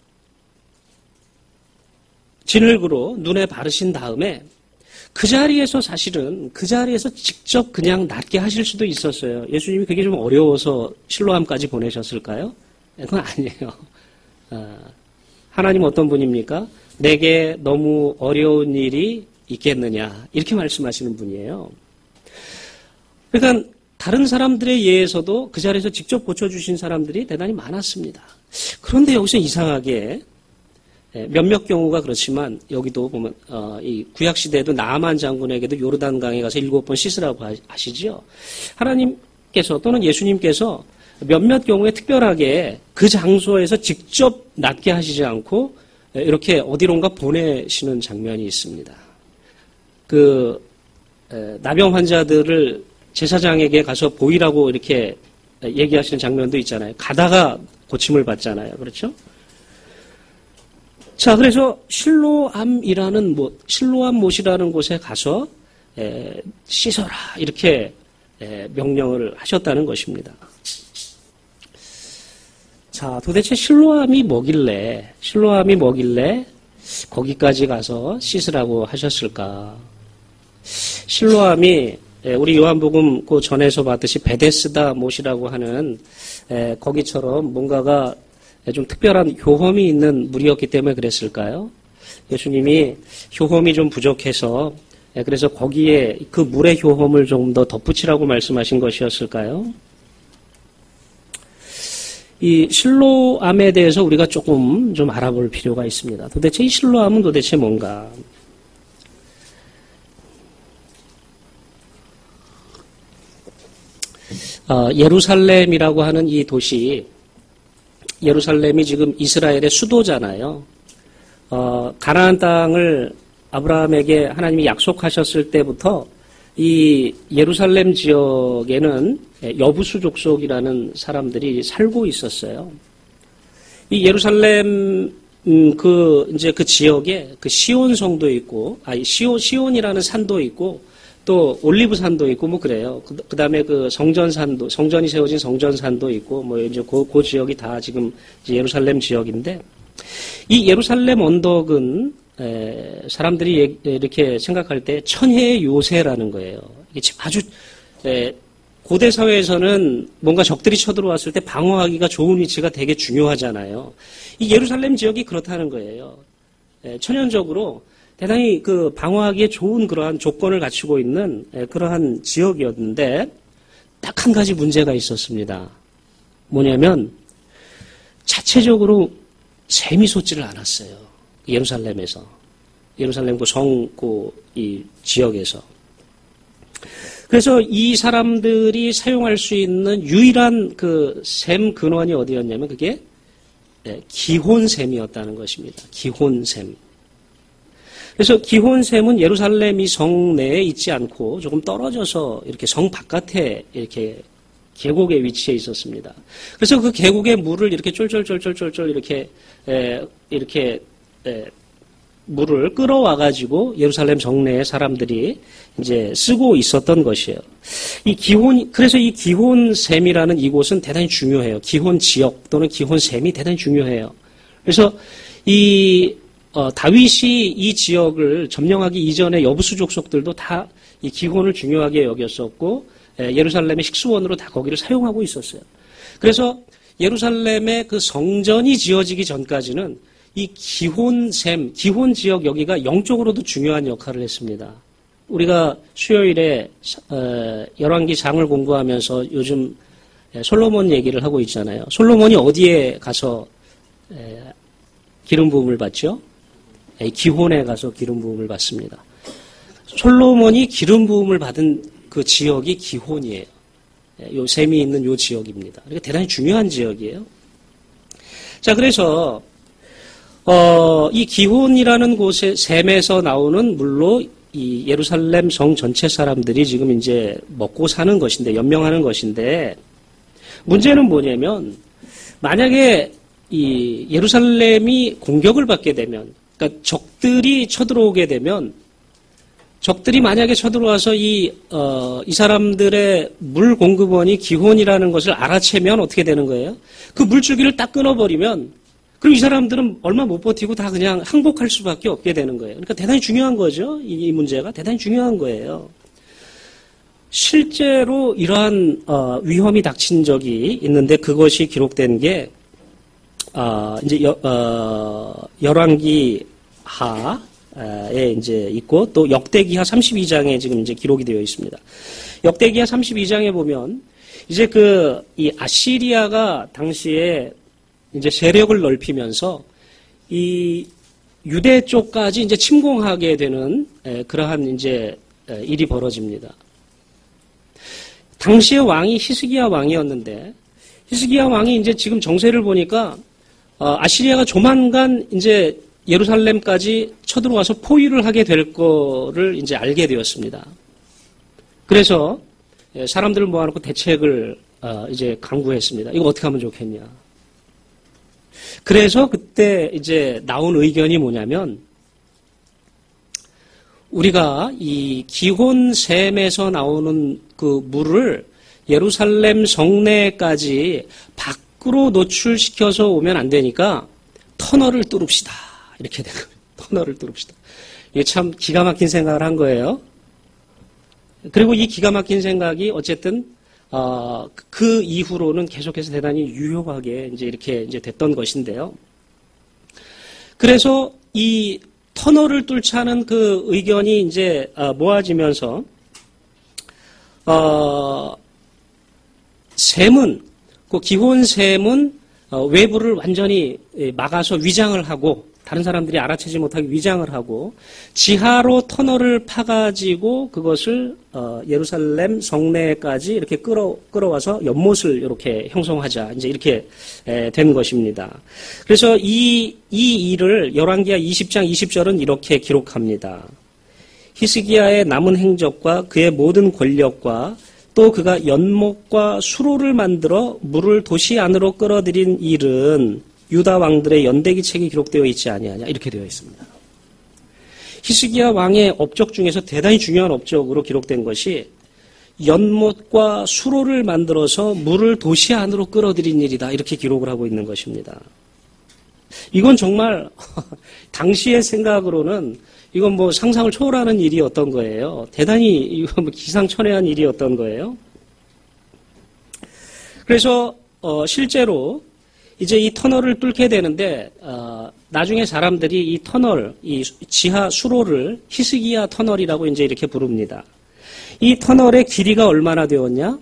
진흙으로 눈에 바르신 다음에 그 자리에서 사실은 그 자리에서 직접 그냥 낫게 하실 수도 있었어요. 예수님이 그게 좀 어려워서 실로암까지 보내셨을까요? 그건 아니에요. 아, 하나님 어떤 분입니까? 내게 너무 어려운 일이 있겠느냐 이렇게 말씀하시는 분이에요. 그러니까 다른 사람들에 의해서도 그 자리에서 직접 고쳐주신 사람들이 대단히 많았습니다. 그런데 여기서 이상하게 몇몇 경우가 그렇지만 여기도 보면 어, 이 구약 시대에도 나아만 장군에게도 요르단강에 가서 일곱 번 씻으라고 하시죠. 하나님께서 또는 예수님께서 몇몇 경우에 특별하게 그 장소에서 직접 낫게 하시지 않고 이렇게 어디론가 보내시는 장면이 있습니다. 그 에, 나병 환자들을 제사장에게 가서 보이라고 이렇게 얘기하시는 장면도 있잖아요. 가다가 고침을 받잖아요. 그렇죠? 자, 그래서 실로암이라는 못, 실로암 못이라는 곳에 가서 에, 씻어라 이렇게 에, 명령을 하셨다는 것입니다. 자, 도대체 실로암이 뭐길래 실로암이 뭐길래 거기까지 가서 씻으라고 하셨을까? 실로암이 우리 요한복음 그 전에서 봤듯이 베데스다 못이라고 하는 에, 거기처럼 뭔가가 좀 특별한 효험이 있는 물이었기 때문에 그랬을까요? 예수님이 효험이 좀 부족해서 에, 그래서 거기에 그 물의 효험을 좀 더 덧붙이라고 말씀하신 것이었을까요? 이 실로암에 대해서 우리가 조금 좀 알아볼 필요가 있습니다. 도대체 이 실로암은 도대체 뭔가? 어, 예루살렘이라고 하는 이 도시, 예루살렘이 지금 이스라엘의 수도잖아요. 어, 가나안 땅을 아브라함에게 하나님이 약속하셨을 때부터 이 예루살렘 지역에는 여부수 족속이라는 사람들이 살고 있었어요. 이 예루살렘 음, 그 이제 그 지역에 그 시온 성도 있고, 아 시온 시온이라는 산도 있고, 또 올리브 산도 있고 뭐 그래요. 그, 그다음에 그 성전 산도, 성전이 세워진 성전 산도 있고 뭐 이제 그, 그 지역이 다 지금 예루살렘 지역인데, 이 예루살렘 언덕은 에, 사람들이 이렇게 생각할 때 천혜의 요새라는 거예요. 이게 아주 에, 고대 사회에서는 뭔가 적들이 쳐들어왔을 때 방어하기가 좋은 위치가 되게 중요하잖아요. 이 예루살렘 지역이 그렇다는 거예요. 에, 천연적으로 대단히 그 방어하기에 좋은 그러한 조건을 갖추고 있는 에, 그러한 지역이었는데 딱 한 가지 문제가 있었습니다. 뭐냐면 자체적으로 샘이 솟지를 않았어요. 예루살렘에서, 예루살렘 그 성, 그, 이 지역에서. 그래서 이 사람들이 사용할 수 있는 유일한 그 샘 근원이 어디였냐면 그게 기혼샘이었다는 것입니다. 기혼샘. 그래서 기혼샘은 예루살렘 이 성 내에 있지 않고 조금 떨어져서 이렇게 성 바깥에 이렇게 계곡에 위치해 있었습니다. 그래서 그 계곡의 물을 이렇게 쫄쫄쫄쫄쫄쫄 이렇게, 에, 이렇게, 에, 물을 끌어와가지고 예루살렘 성내에 사람들이 이제 쓰고 있었던 것이에요. 이 기혼, 그래서 이 기혼샘이라는 이곳은 대단히 중요해요. 기혼 지역 또는 기혼샘이 대단히 중요해요. 그래서 이, 어, 다윗이 이 지역을 점령하기 이전에 여부수 족속들도 다 이 기혼을 중요하게 여겼었고, 에, 예루살렘의 식수원으로 다 거기를 사용하고 있었어요. 그래서 예루살렘의 그 성전이 지어지기 전까지는 이 기혼샘, 기혼 지역 여기가 영적으로도 중요한 역할을 했습니다. 우리가 수요일에 열왕기 장을 공부하면서 요즘 솔로몬 얘기를 하고 있잖아요. 솔로몬이 어디에 가서 기름 부음을 받죠? 기혼에 가서 기름 부음을 받습니다. 솔로몬이 기름 부음을 받은 그 지역이 기혼이에요. 요 샘이 있는 요 지역입니다. 그러니까 대단히 중요한 지역이에요. 자, 그래서 어, 이 기혼이라는 곳에 셈에서 나오는 물로 이 예루살렘 성 전체 사람들이 지금 이제 먹고 사는 것인데, 연명하는 것인데, 문제는 뭐냐면, 만약에 이 예루살렘이 공격을 받게 되면, 그러니까 적들이 쳐들어오게 되면, 적들이 만약에 쳐들어와서 이, 어, 이 사람들의 물 공급원이 기혼이라는 것을 알아채면 어떻게 되는 거예요? 그 물줄기를 딱 끊어버리면, 그럼 이 사람들은 얼마 못 버티고 다 그냥 항복할 수밖에 없게 되는 거예요. 그러니까 대단히 중요한 거죠. 이, 이 문제가 대단히 중요한 거예요. 실제로 이러한 어, 위험이 닥친 적이 있는데 그것이 기록된 게 어, 이제 여, 어, 열왕기하에 이제 있고 또 역대기하 삼십이 장에 지금 이제 기록이 되어 있습니다. 역대기하 삼십이 장에 보면 이제 그 이 아시리아가 당시에 이제 세력을 넓히면서 이 유대 쪽까지 이제 침공하게 되는 에, 그러한 이제 에, 일이 벌어집니다. 당시의 왕이 히스기야 왕이었는데 히스기야 왕이 이제 지금 정세를 보니까 어, 아시리아가 조만간 이제 예루살렘까지 쳐들어와서 포위를 하게 될 거를 이제 알게 되었습니다. 그래서 사람들을 모아놓고 대책을 어, 이제 강구했습니다. 이거 어떻게 하면 좋겠냐? 그래서 그때 이제 나온 의견이 뭐냐면 우리가 이 기혼셈에서 나오는 그 물을 예루살렘 성내까지 밖으로 노출시켜서 오면 안 되니까 터널을 뚫읍시다. 이렇게 된 거예요. 터널을 뚫읍시다. 이게 참 기가 막힌 생각을 한 거예요. 그리고 이 기가 막힌 생각이 어쨌든 어, 그 이후로는 계속해서 대단히 유효하게 이제 이렇게 이제 됐던 것인데요. 그래서 이 터널을 뚫자는 그 의견이 이제 어, 모아지면서 어, 셈은 그 기혼 셈은 어, 외부를 완전히 막아서 위장을 하고 다른 사람들이 알아채지 못하게 위장을 하고 지하로 터널을 파가지고 그것을 어, 예루살렘 성내까지 이렇게 끌어 끌어와서 연못을 이렇게 형성하자 이제 이렇게 에, 된 것입니다. 그래서 이 이 일을 열왕기하 이십 장 이십 절은 이렇게 기록합니다. 히스기야의 남은 행적과 그의 모든 권력과 또 그가 연못과 수로를 만들어 물을 도시 안으로 끌어들인 일은 유다 왕들의 연대기 책에 기록되어 있지 아니하냐 이렇게 되어 있습니다. 히스기야 왕의 업적 중에서 대단히 중요한 업적으로 기록된 것이 연못과 수로를 만들어서 물을 도시 안으로 끌어들인 일이다 이렇게 기록을 하고 있는 것입니다. 이건 정말 당시의 생각으로는 이건 뭐 상상을 초월하는 일이었던 거예요. 대단히 이거 뭐 기상천외한 일이었던 거예요. 그래서 어, 실제로 이제 이 터널을 뚫게 되는데 어, 나중에 사람들이 이 터널, 이 지하 수로를 히스기야 터널이라고 이제 이렇게 부릅니다. 이 터널의 길이가 얼마나 되었냐?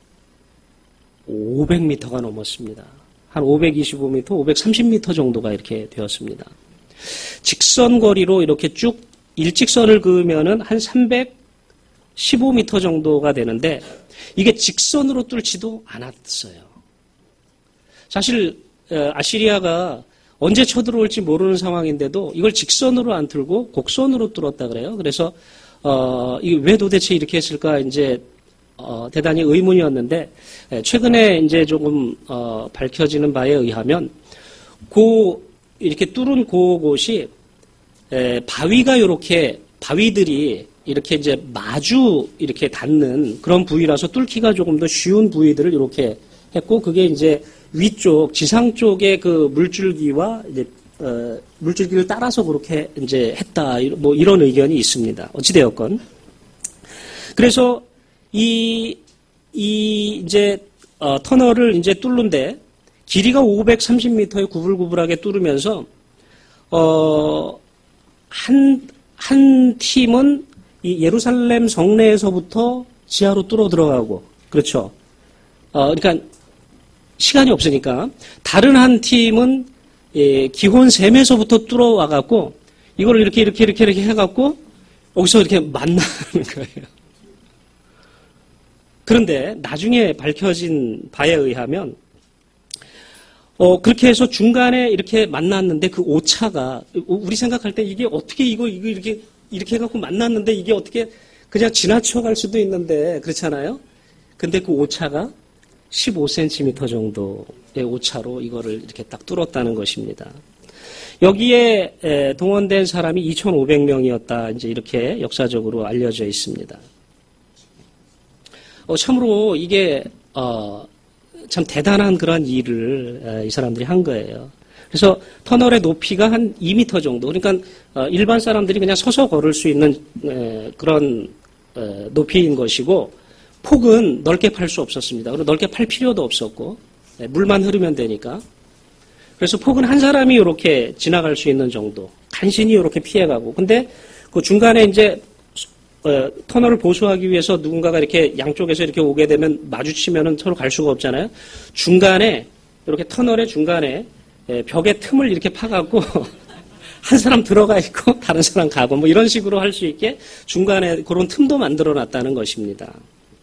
오백 미터가 넘었습니다. 한 오백이십오 미터, 오백삼십 미터 정도가 이렇게 되었습니다. 직선 거리로 이렇게 쭉 일직선을 그으면은 한 삼백십오 미터 정도가 되는데 이게 직선으로 뚫지도 않았어요. 사실 아시리아가 언제 쳐들어올지 모르는 상황인데도 이걸 직선으로 안 뚫고 곡선으로 뚫었다 그래요. 그래서 어, 이게 왜 도대체 이렇게 했을까 이제 어, 대단히 의문이었는데 최근에 이제 조금 어, 밝혀지는 바에 의하면 고 이렇게 뚫은 그곳이 에, 바위가 이렇게 바위들이 이렇게 이제 마주 이렇게 닿는 그런 부위라서 뚫기가 조금 더 쉬운 부위들을 이렇게 했고 그게 이제 위쪽 지상 쪽의 그 물줄기와 이제 어, 물줄기를 따라서 그렇게 이제 했다 뭐 이런 의견이 있습니다. 어찌되었건 그래서 이 이 이제 어, 터널을 이제 뚫는데 길이가 오백삼십 미터에 구불구불하게 뚫으면서 어, 한, 한 팀은 이 예루살렘 성내에서부터 지하로 뚫어 들어가고 그렇죠. 어, 그러니까 시간이 없으니까 다른 한 팀은 예, 기혼 셈에서부터 뚫어 와갖고 이걸 이렇게 이렇게 이렇게 이렇게 해갖고 여기서 이렇게 만나는 거예요. 그런데 나중에 밝혀진 바에 의하면 어, 그렇게 해서 중간에 이렇게 만났는데 그 오차가, 우리 생각할 때 이게 어떻게 이거, 이거 이렇게, 이렇게 해갖고 만났는데 이게 어떻게 그냥 지나쳐 갈 수도 있는데, 그렇잖아요? 근데 그 오차가 십오 센티미터 정도의 오차로 이거를 이렇게 딱 뚫었다는 것입니다. 여기에 동원된 사람이 이천오백 명이었다. 이제 이렇게 역사적으로 알려져 있습니다. 어, 참으로 이게, 어, 참 대단한 그런 일을 이 사람들이 한 거예요. 그래서 터널의 높이가 한 이 미터 정도. 그러니까 일반 사람들이 그냥 서서 걸을 수 있는 그런 높이인 것이고 폭은 넓게 팔 수 없었습니다. 그리고 넓게 팔 필요도 없었고 물만 흐르면 되니까. 그래서 폭은 한 사람이 이렇게 지나갈 수 있는 정도. 간신히 이렇게 피해가고. 근데 그 중간에 이제 어, 터널을 보수하기 위해서 누군가가 이렇게 양쪽에서 이렇게 오게 되면 마주치면은 서로 갈 수가 없잖아요. 중간에 이렇게 터널의 중간에 예, 벽의 틈을 이렇게 파갖고 한 사람 들어가 있고 다른 사람 가고 뭐 이런 식으로 할 수 있게 중간에 그런 틈도 만들어 놨다는 것입니다.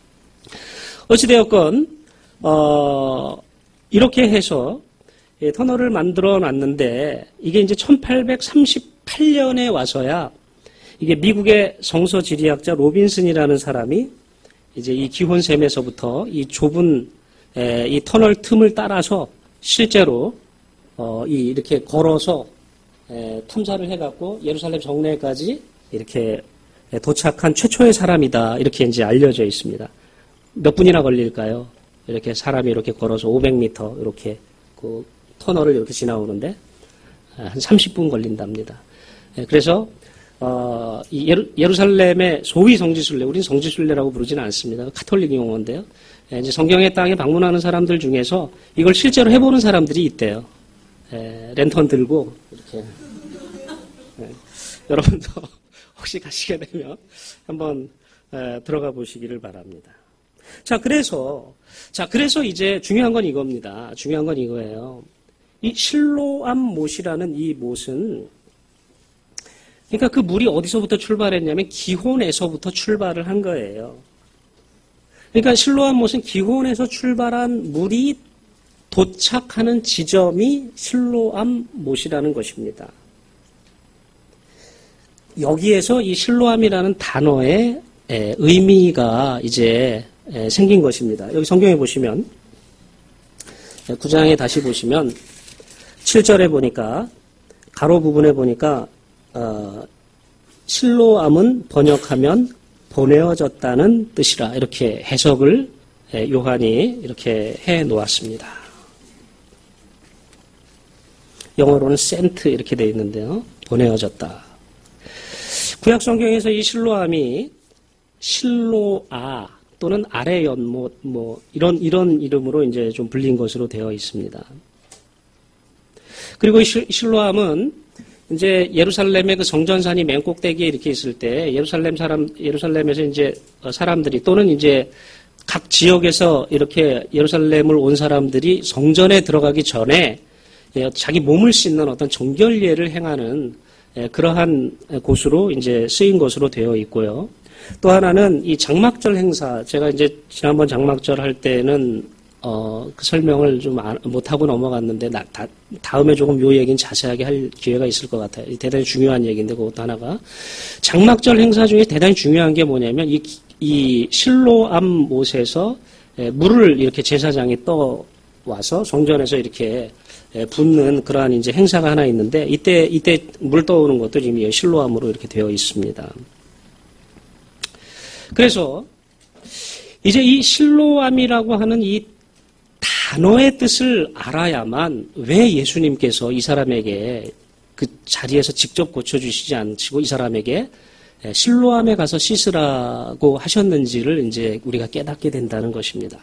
어찌되었건 어, 이렇게 해서 예, 터널을 만들어 놨는데 이게 이제 천팔백삼십팔 년에 와서야 이게 미국의 성서 지리학자 로빈슨이라는 사람이 이제 이 기혼샘에서부터 이 좁은 에, 이 터널 틈을 따라서 실제로 어, 이 이렇게 걸어서 에, 탐사를 해갖고 예루살렘 정례까지 이렇게 도착한 최초의 사람이다 이렇게 이제 알려져 있습니다. 몇 분이나 걸릴까요? 이렇게 사람이 이렇게 걸어서 오백 미터 이렇게 그 터널을 이렇게 지나오는데 한 삼십 분 걸린답니다. 에, 그래서 어, 이 예루, 예루살렘의 소위 성지순례, 우린 성지순례라고 부르지는 않습니다. 카톨릭 용어인데요. 예, 이제 성경의 땅에 방문하는 사람들 중에서 이걸 실제로 해보는 사람들이 있대요. 예, 랜턴 들고 이렇게. 예, 여러분도 혹시 가시게 되면 한번 에, 들어가 보시기를 바랍니다. 자, 그래서 자, 그래서 이제 중요한 건 이겁니다. 중요한 건 이거예요. 이 실로암 못이라는 이 못은 그러니까 그 물이 어디서부터 출발했냐면 기혼에서부터 출발을 한 거예요. 그러니까 실로암 못은 기혼에서 출발한 물이 도착하는 지점이 실로암 못이라는 것입니다. 여기에서 이 실로암이라는 단어의 의미가 이제 생긴 것입니다. 여기 성경에 보시면 구 장에 다시 보시면 칠 절에 보니까 가로 부분에 보니까 어, 실로암은 번역하면 보내어졌다는 뜻이라 이렇게 해석을 요한이 이렇게 해 놓았습니다. 영어로는 sent 이렇게 되어 있는데요. 보내어졌다. 구약 성경에서 이 실로암이 실로아 또는 아래 연못 뭐 이런 이런 이름으로 이제 좀 불린 것으로 되어 있습니다. 그리고 이 실로암은 이제 예루살렘의 그 성전산이 맨 꼭대기에 이렇게 있을 때 예루살렘 사람 예루살렘에서 이제 사람들이 또는 이제 각 지역에서 이렇게 예루살렘을 온 사람들이 성전에 들어가기 전에 자기 몸을 씻는 어떤 정결례를 행하는 그러한 곳으로 이제 쓰인 것으로 되어 있고요. 또 하나는 이 장막절 행사, 제가 이제 지난번 장막절 할 때는 어, 그 설명을 좀 못하고 넘어갔는데, 나, 다, 다음에 조금 요 얘기는 자세하게 할 기회가 있을 것 같아요. 대단히 중요한 얘기인데, 그것도 하나가. 장막절 행사 중에 대단히 중요한 게 뭐냐면, 이, 이 실로암 못에서 물을 이렇게 제사장이 떠와서 성전에서 이렇게 붓는 그러한 이제 행사가 하나 있는데, 이때, 이때 물 떠오는 것도 지금 실로암으로 이렇게 되어 있습니다. 그래서, 이제 이 실로암이라고 하는 이 단어의 뜻을 알아야만 왜 예수님께서 이 사람에게 그 자리에서 직접 고쳐주시지 않으시고 이 사람에게 실로암에 가서 씻으라고 하셨는지를 이제 우리가 깨닫게 된다는 것입니다.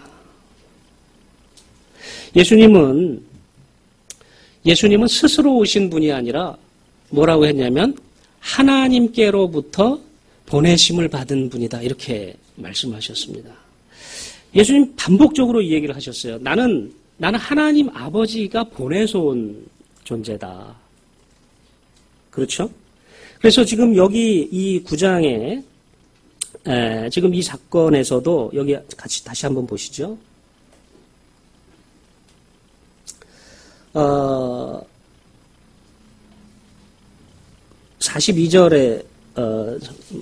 예수님은, 예수님은 스스로 오신 분이 아니라 뭐라고 했냐면 하나님께로부터 보내심을 받은 분이다. 이렇게 말씀하셨습니다. 예수님 반복적으로 이 얘기를 하셨어요. 나는, 나는 하나님 아버지가 보내서 온 존재다. 그렇죠? 그래서 지금 여기 이 구 장에, 에, 지금 이 사건에서도 여기 같이 다시 한번 보시죠. 어, 사십이 절에 어,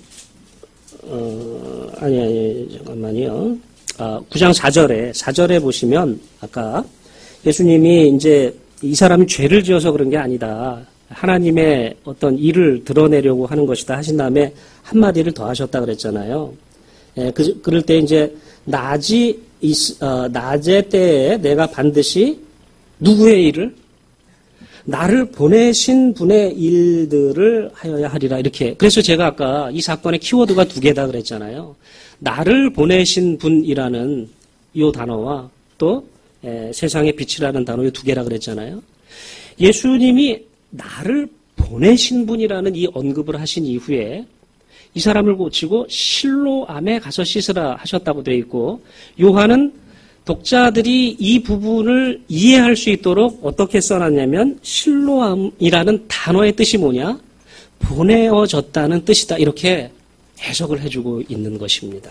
어, 아니 아니 잠깐만요. 아, 구 장 사 절에 사 절에 보시면 아까 예수님이 이제 이 사람이 죄를 지어서 그런 게 아니다. 하나님의 어떤 일을 드러내려고 하는 것이다 하신 다음에 한마디를 더 하셨다 그랬잖아요. 예, 그, 그럴 때 이제 낮이, 어, 낮의 때에 내가 반드시 누구의 일을? 나를 보내신 분의 일들을 하여야 하리라. 이렇게. 그래서 제가 아까 이 사건의 키워드가 두 개다 그랬잖아요. 나를 보내신 분이라는 이 단어와 또 에, 세상의 빛이라는 단어 이 두 개라 그랬잖아요. 예수님이 나를 보내신 분이라는 이 언급을 하신 이후에 이 사람을 고치고 실로암에 가서 씻으라 하셨다고 되어 있고, 요한은 독자들이 이 부분을 이해할 수 있도록 어떻게 써놨냐면 실로암이라는 단어의 뜻이 뭐냐? 보내어졌다는 뜻이다. 이렇게 해석을 해주고 있는 것입니다.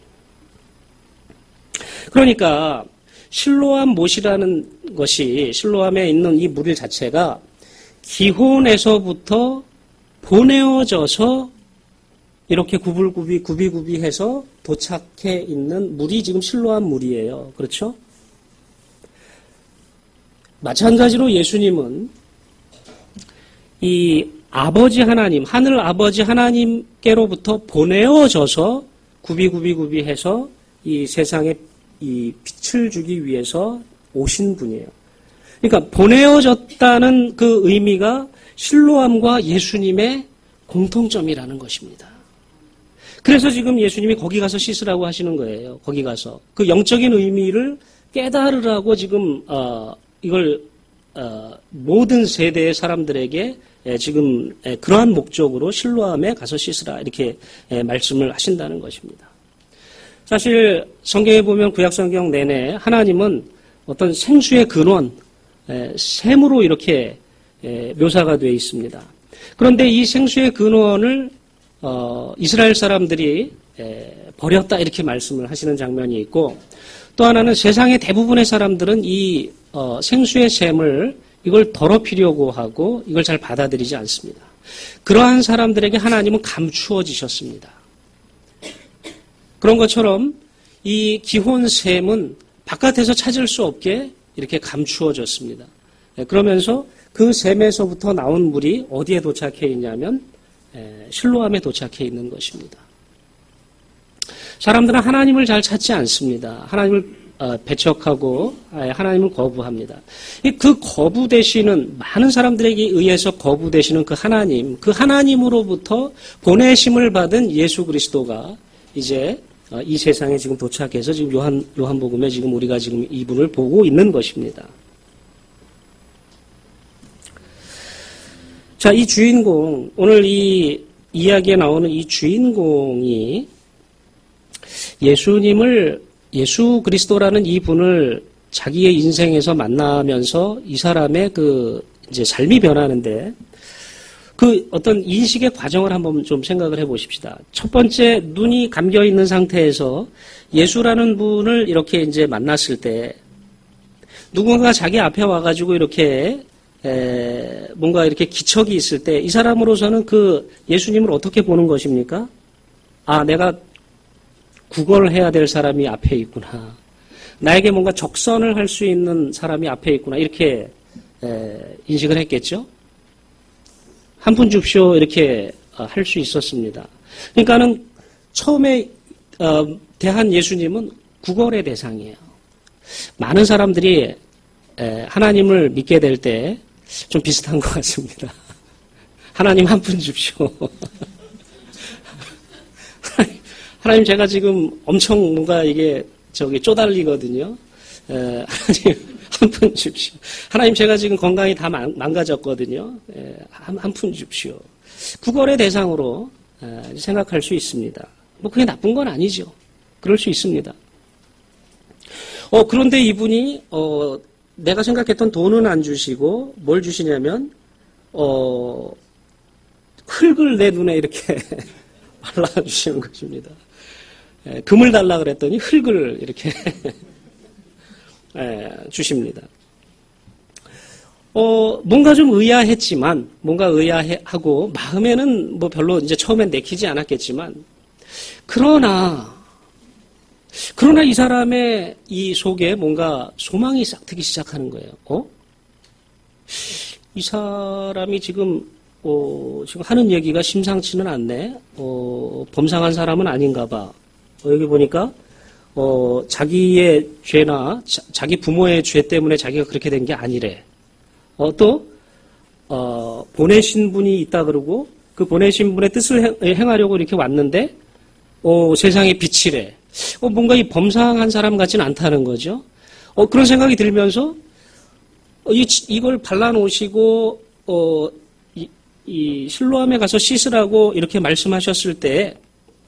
그러니까 실로암 못이라는 것이, 실로암에 있는 이 물 자체가 기혼에서부터 보내어져서 이렇게 구불구비 구비구비해서 도착해 있는 물이 지금 실로암 물이에요. 그렇죠? 마찬가지로 예수님은 이 아버지 하나님, 하늘 아버지 하나님께로부터 보내어져서 구비구비구비해서 이 세상에 이 빛을 주기 위해서 오신 분이에요. 그러니까 보내어졌다는 그 의미가 실로암과 예수님의 공통점이라는 것입니다. 그래서 지금 예수님이 거기 가서 씻으라고 하시는 거예요. 거기 가서 그 영적인 의미를 깨달으라고 지금 어, 이걸 어, 모든 세대의 사람들에게 에, 지금 에, 그러한 목적으로 실로암에 가서 씻으라 이렇게 에, 말씀을 하신다는 것입니다. 사실 성경에 보면 구약성경 내내 하나님은 어떤 생수의 근원, 에, 샘으로 이렇게 에, 묘사가 되어 있습니다. 그런데 이 생수의 근원을 어, 이스라엘 사람들이 에, 버렸다 이렇게 말씀을 하시는 장면이 있고, 또 하나는 세상의 대부분의 사람들은 이 어, 생수의 샘을 이걸 더럽히려고 하고 이걸 잘 받아들이지 않습니다. 그러한 사람들에게 하나님은 감추어지셨습니다. 그런 것처럼 이 기혼 샘은 바깥에서 찾을 수 없게 이렇게 감추어졌습니다. 그러면서 그 샘에서부터 나온 물이 어디에 도착해 있냐면 실로암에 도착해 있는 것입니다. 사람들은 하나님을 잘 찾지 않습니다. 하나님을 배척하고 하나님을 거부합니다. 그 거부되시는, 많은 사람들에게 의해서 거부되시는 그 하나님, 그 하나님으로부터 보내심을 받은 예수 그리스도가 이제 이 세상에 지금 도착해서 지금 요한, 요한복음에 지금 우리가 지금 이분을 보고 있는 것입니다. 자, 이 주인공, 오늘 이 이야기에 나오는 이 주인공이 예수님을, 예수 그리스도라는 이 분을 자기의 인생에서 만나면서 이 사람의 그 이제 삶이 변하는데, 그 어떤 인식의 과정을 한번 좀 생각을 해 보십시다. 첫 번째, 눈이 감겨 있는 상태에서 예수라는 분을 이렇게 이제 만났을 때, 누군가 자기 앞에 와가지고 이렇게 에, 뭔가 이렇게 기척이 있을 때 이 사람으로서는 그 예수님을 어떻게 보는 것입니까? 아, 내가 구걸을 해야 될 사람이 앞에 있구나. 나에게 뭔가 적선을 할 수 있는 사람이 앞에 있구나. 이렇게 에, 인식을 했겠죠? 한 푼 줍쇼 이렇게 할 수 있었습니다. 그러니까는 처음에 어, 대한 예수님은 구걸의 대상이에요. 많은 사람들이 에, 하나님을 믿게 될 때 좀 비슷한 것 같습니다. 하나님 한 푼 줍시오. 하나님 제가 지금 엄청 뭔가 이게 저기 쪼달리거든요. 에, 하나님 한 푼 줍시오. 하나님 제가 지금 건강이 다 망, 망가졌거든요. 에, 한, 한 푼 줍시오. 구걸의 대상으로 에, 생각할 수 있습니다. 뭐 그게 나쁜 건 아니죠. 그럴 수 있습니다. 어, 그런데 이분이 어, 내가 생각했던 돈은 안 주시고 뭘 주시냐면 어, 흙을 내 눈에 이렇게 발라주시는 것입니다. 에, 금을 달라 그랬더니 흙을 이렇게 에, 주십니다. 어, 뭔가 좀 의아했지만, 뭔가 의아하고, 마음에는 뭐 별로 이제 처음엔 내키지 않았겠지만, 그러나, 그러나 이 사람의 이 속에 뭔가 소망이 싹트기 시작하는 거예요. 어? 이 사람이 지금, 어, 지금 하는 얘기가 심상치는 않네. 어, 범상한 사람은 아닌가 봐. 어, 여기 보니까, 어, 자기의 죄나 자, 자기 부모의 죄 때문에 자기가 그렇게 된 게 아니래. 어, 또, 어, 보내신 분이 있다 그러고, 그 보내신 분의 뜻을 행, 행하려고 이렇게 왔는데, 어, 세상의 빛이래. 어, 뭔가 이 범상한 사람 같지는 않다는 거죠. 어, 그런 생각이 들면서, 어, 이, 이걸 발라놓으시고, 어, 이, 이 실로암에 가서 씻으라고 이렇게 말씀하셨을 때,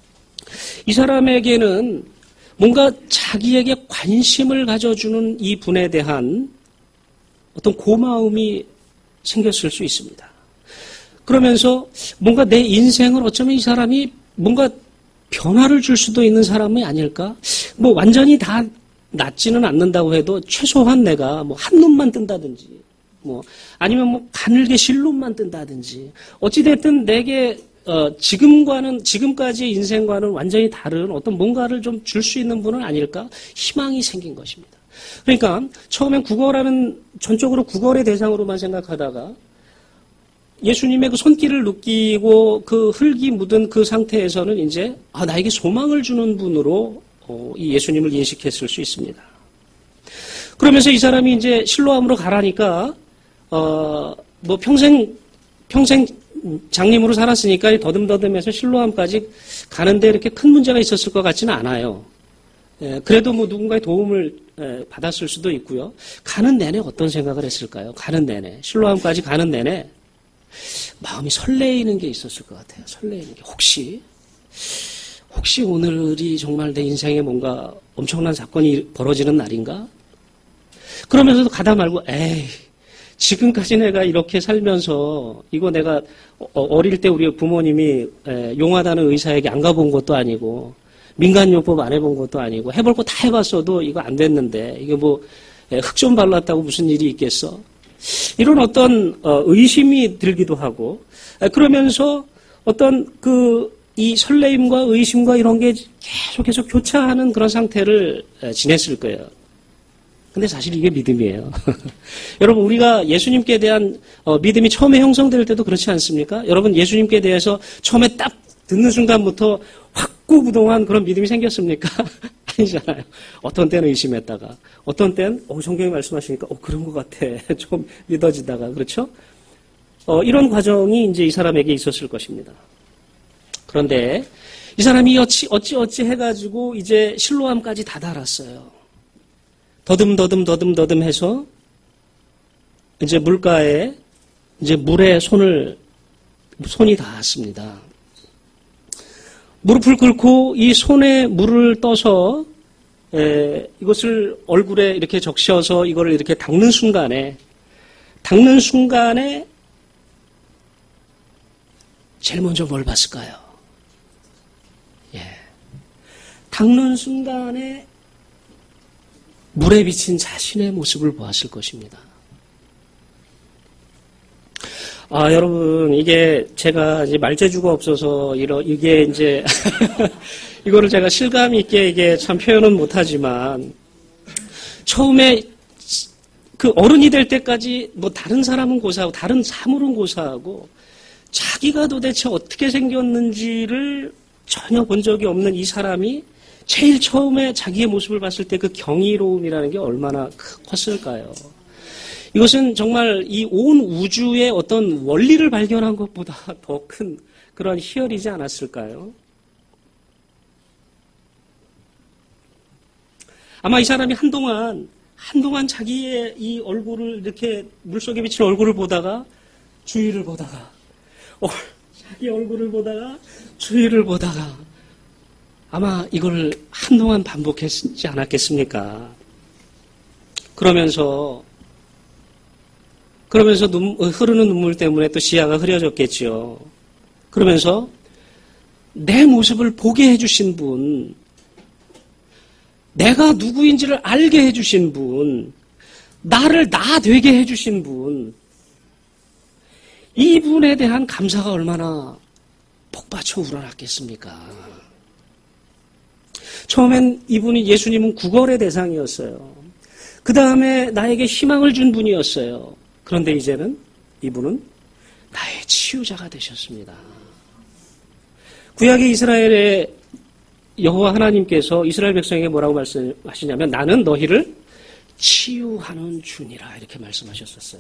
이 사람에게는 뭔가 자기에게 관심을 가져주는 이 분에 대한 어떤 고마움이 생겼을 수 있습니다. 그러면서 뭔가 내 인생을 어쩌면 이 사람이 뭔가 변화를 줄 수도 있는 사람이 아닐까? 뭐 완전히 다 낫지는 않는다고 해도 최소한 내가 뭐 한눈만 뜬다든지 뭐 아니면 뭐 가늘게 실눈만 뜬다든지 어찌됐든 내게 어, 지금과는, 지금까지의 인생과는 완전히 다른 어떤 뭔가를 좀 줄 수 있는 분은 아닐까? 희망이 생긴 것입니다. 그러니까, 처음엔 구걸하는, 전적으로 구걸의 대상으로만 생각하다가, 예수님의 그 손길을 느끼고 그 흙이 묻은 그 상태에서는 이제, 아, 나에게 소망을 주는 분으로, 어, 이 예수님을 인식했을 수 있습니다. 그러면서 이 사람이 이제 실로암으로 가라니까, 어, 뭐 평생, 평생, 장님으로 살았으니까 더듬더듬해서 실로암까지 가는데 이렇게 큰 문제가 있었을 것 같지는 않아요. 예, 그래도 뭐 누군가의 도움을 예, 받았을 수도 있고요. 가는 내내 어떤 생각을 했을까요? 가는 내내. 실로암까지 가는 내내 마음이 설레이는 게 있었을 것 같아요. 설레이는 게. 혹시, 혹시 오늘이 정말 내 인생에 뭔가 엄청난 사건이 벌어지는 날인가? 그러면서도 가다 말고, 에이, 지금까지 내가 이렇게 살면서 이거 내가 어릴 때 우리 부모님이 용하다는 의사에게 안 가본 것도 아니고 민간요법 안 해본 것도 아니고 해볼 거 다 해봤어도 이거 안 됐는데 이게 뭐 흙 좀 발랐다고 무슨 일이 있겠어? 이런 어떤 의심이 들기도 하고 그러면서 어떤 그 이 설레임과 의심과 이런 게 계속해서 교차하는 그런 상태를 지냈을 거예요. 근데 사실 이게 믿음이에요. 여러분 우리가 예수님께 대한 어, 믿음이 처음에 형성될 때도 그렇지 않습니까? 여러분 예수님께 대해서 처음에 딱 듣는 순간부터 확고부동한 그런 믿음이 생겼습니까? 아니잖아요. 어떤 때는 의심했다가 어떤 때는 어, 성경이 말씀하시니까 어, 그런 것 같아. 좀 믿어지다가 그렇죠? 어, 이런 과정이 이제 이 사람에게 있었을 것입니다. 그런데 이 사람이 어찌 어찌 어찌 해가지고 이제 실로암까지 다다랐어요. 더듬더듬 더듬더듬 해서 이제 물가에 이제 물에 손을 손이 닿았습니다. 무릎을 꿇고 이 손에 물을 떠서 에, 이것을 얼굴에 이렇게 적셔서 이거를 이렇게 닦는 순간에 닦는 순간에 제일 먼저 뭘 봤을까요? 예, 닦는 순간에 물에 비친 자신의 모습을 보았을 것입니다. 아, 여러분, 이게 제가 이제 말재주가 없어서, 이러, 이게 이제, 이거를 제가 실감 있게 이게 참 표현은 못하지만, 처음에 그 어른이 될 때까지 뭐 다른 사람은 고사하고, 다른 사물은 고사하고, 자기가 도대체 어떻게 생겼는지를 전혀 본 적이 없는 이 사람이 제일 처음에 자기의 모습을 봤을 때 그 경이로움이라는 게 얼마나 컸을까요? 이것은 정말 이 온 우주의 어떤 원리를 발견한 것보다 더 큰 그런 희열이지 않았을까요? 아마 이 사람이 한동안, 한동안 자기의 이 얼굴을 이렇게 물속에 비친 얼굴을 보다가 주위를 보다가, 어, 자기 얼굴을 보다가 주위를 보다가 아마 이걸 한동안 반복했지 않았겠습니까? 그러면서 그러면서 눈, 흐르는 눈물 때문에 또 시야가 흐려졌겠죠. 그러면서 내 모습을 보게 해주신 분, 내가 누구인지를 알게 해주신 분, 나를 나 되게 해주신 분, 이분에 대한 감사가 얼마나 복받쳐 우러났겠습니까? 처음엔 이분이 예수님은 구걸의 대상이었어요. 그 다음에 나에게 희망을 준 분이었어요. 그런데 이제는 이분은 나의 치유자가 되셨습니다. 구약의 이스라엘의 여호와 하나님께서 이스라엘 백성에게 뭐라고 말씀하시냐면 나는 너희를 치유하는 주니라 이렇게 말씀하셨었어요.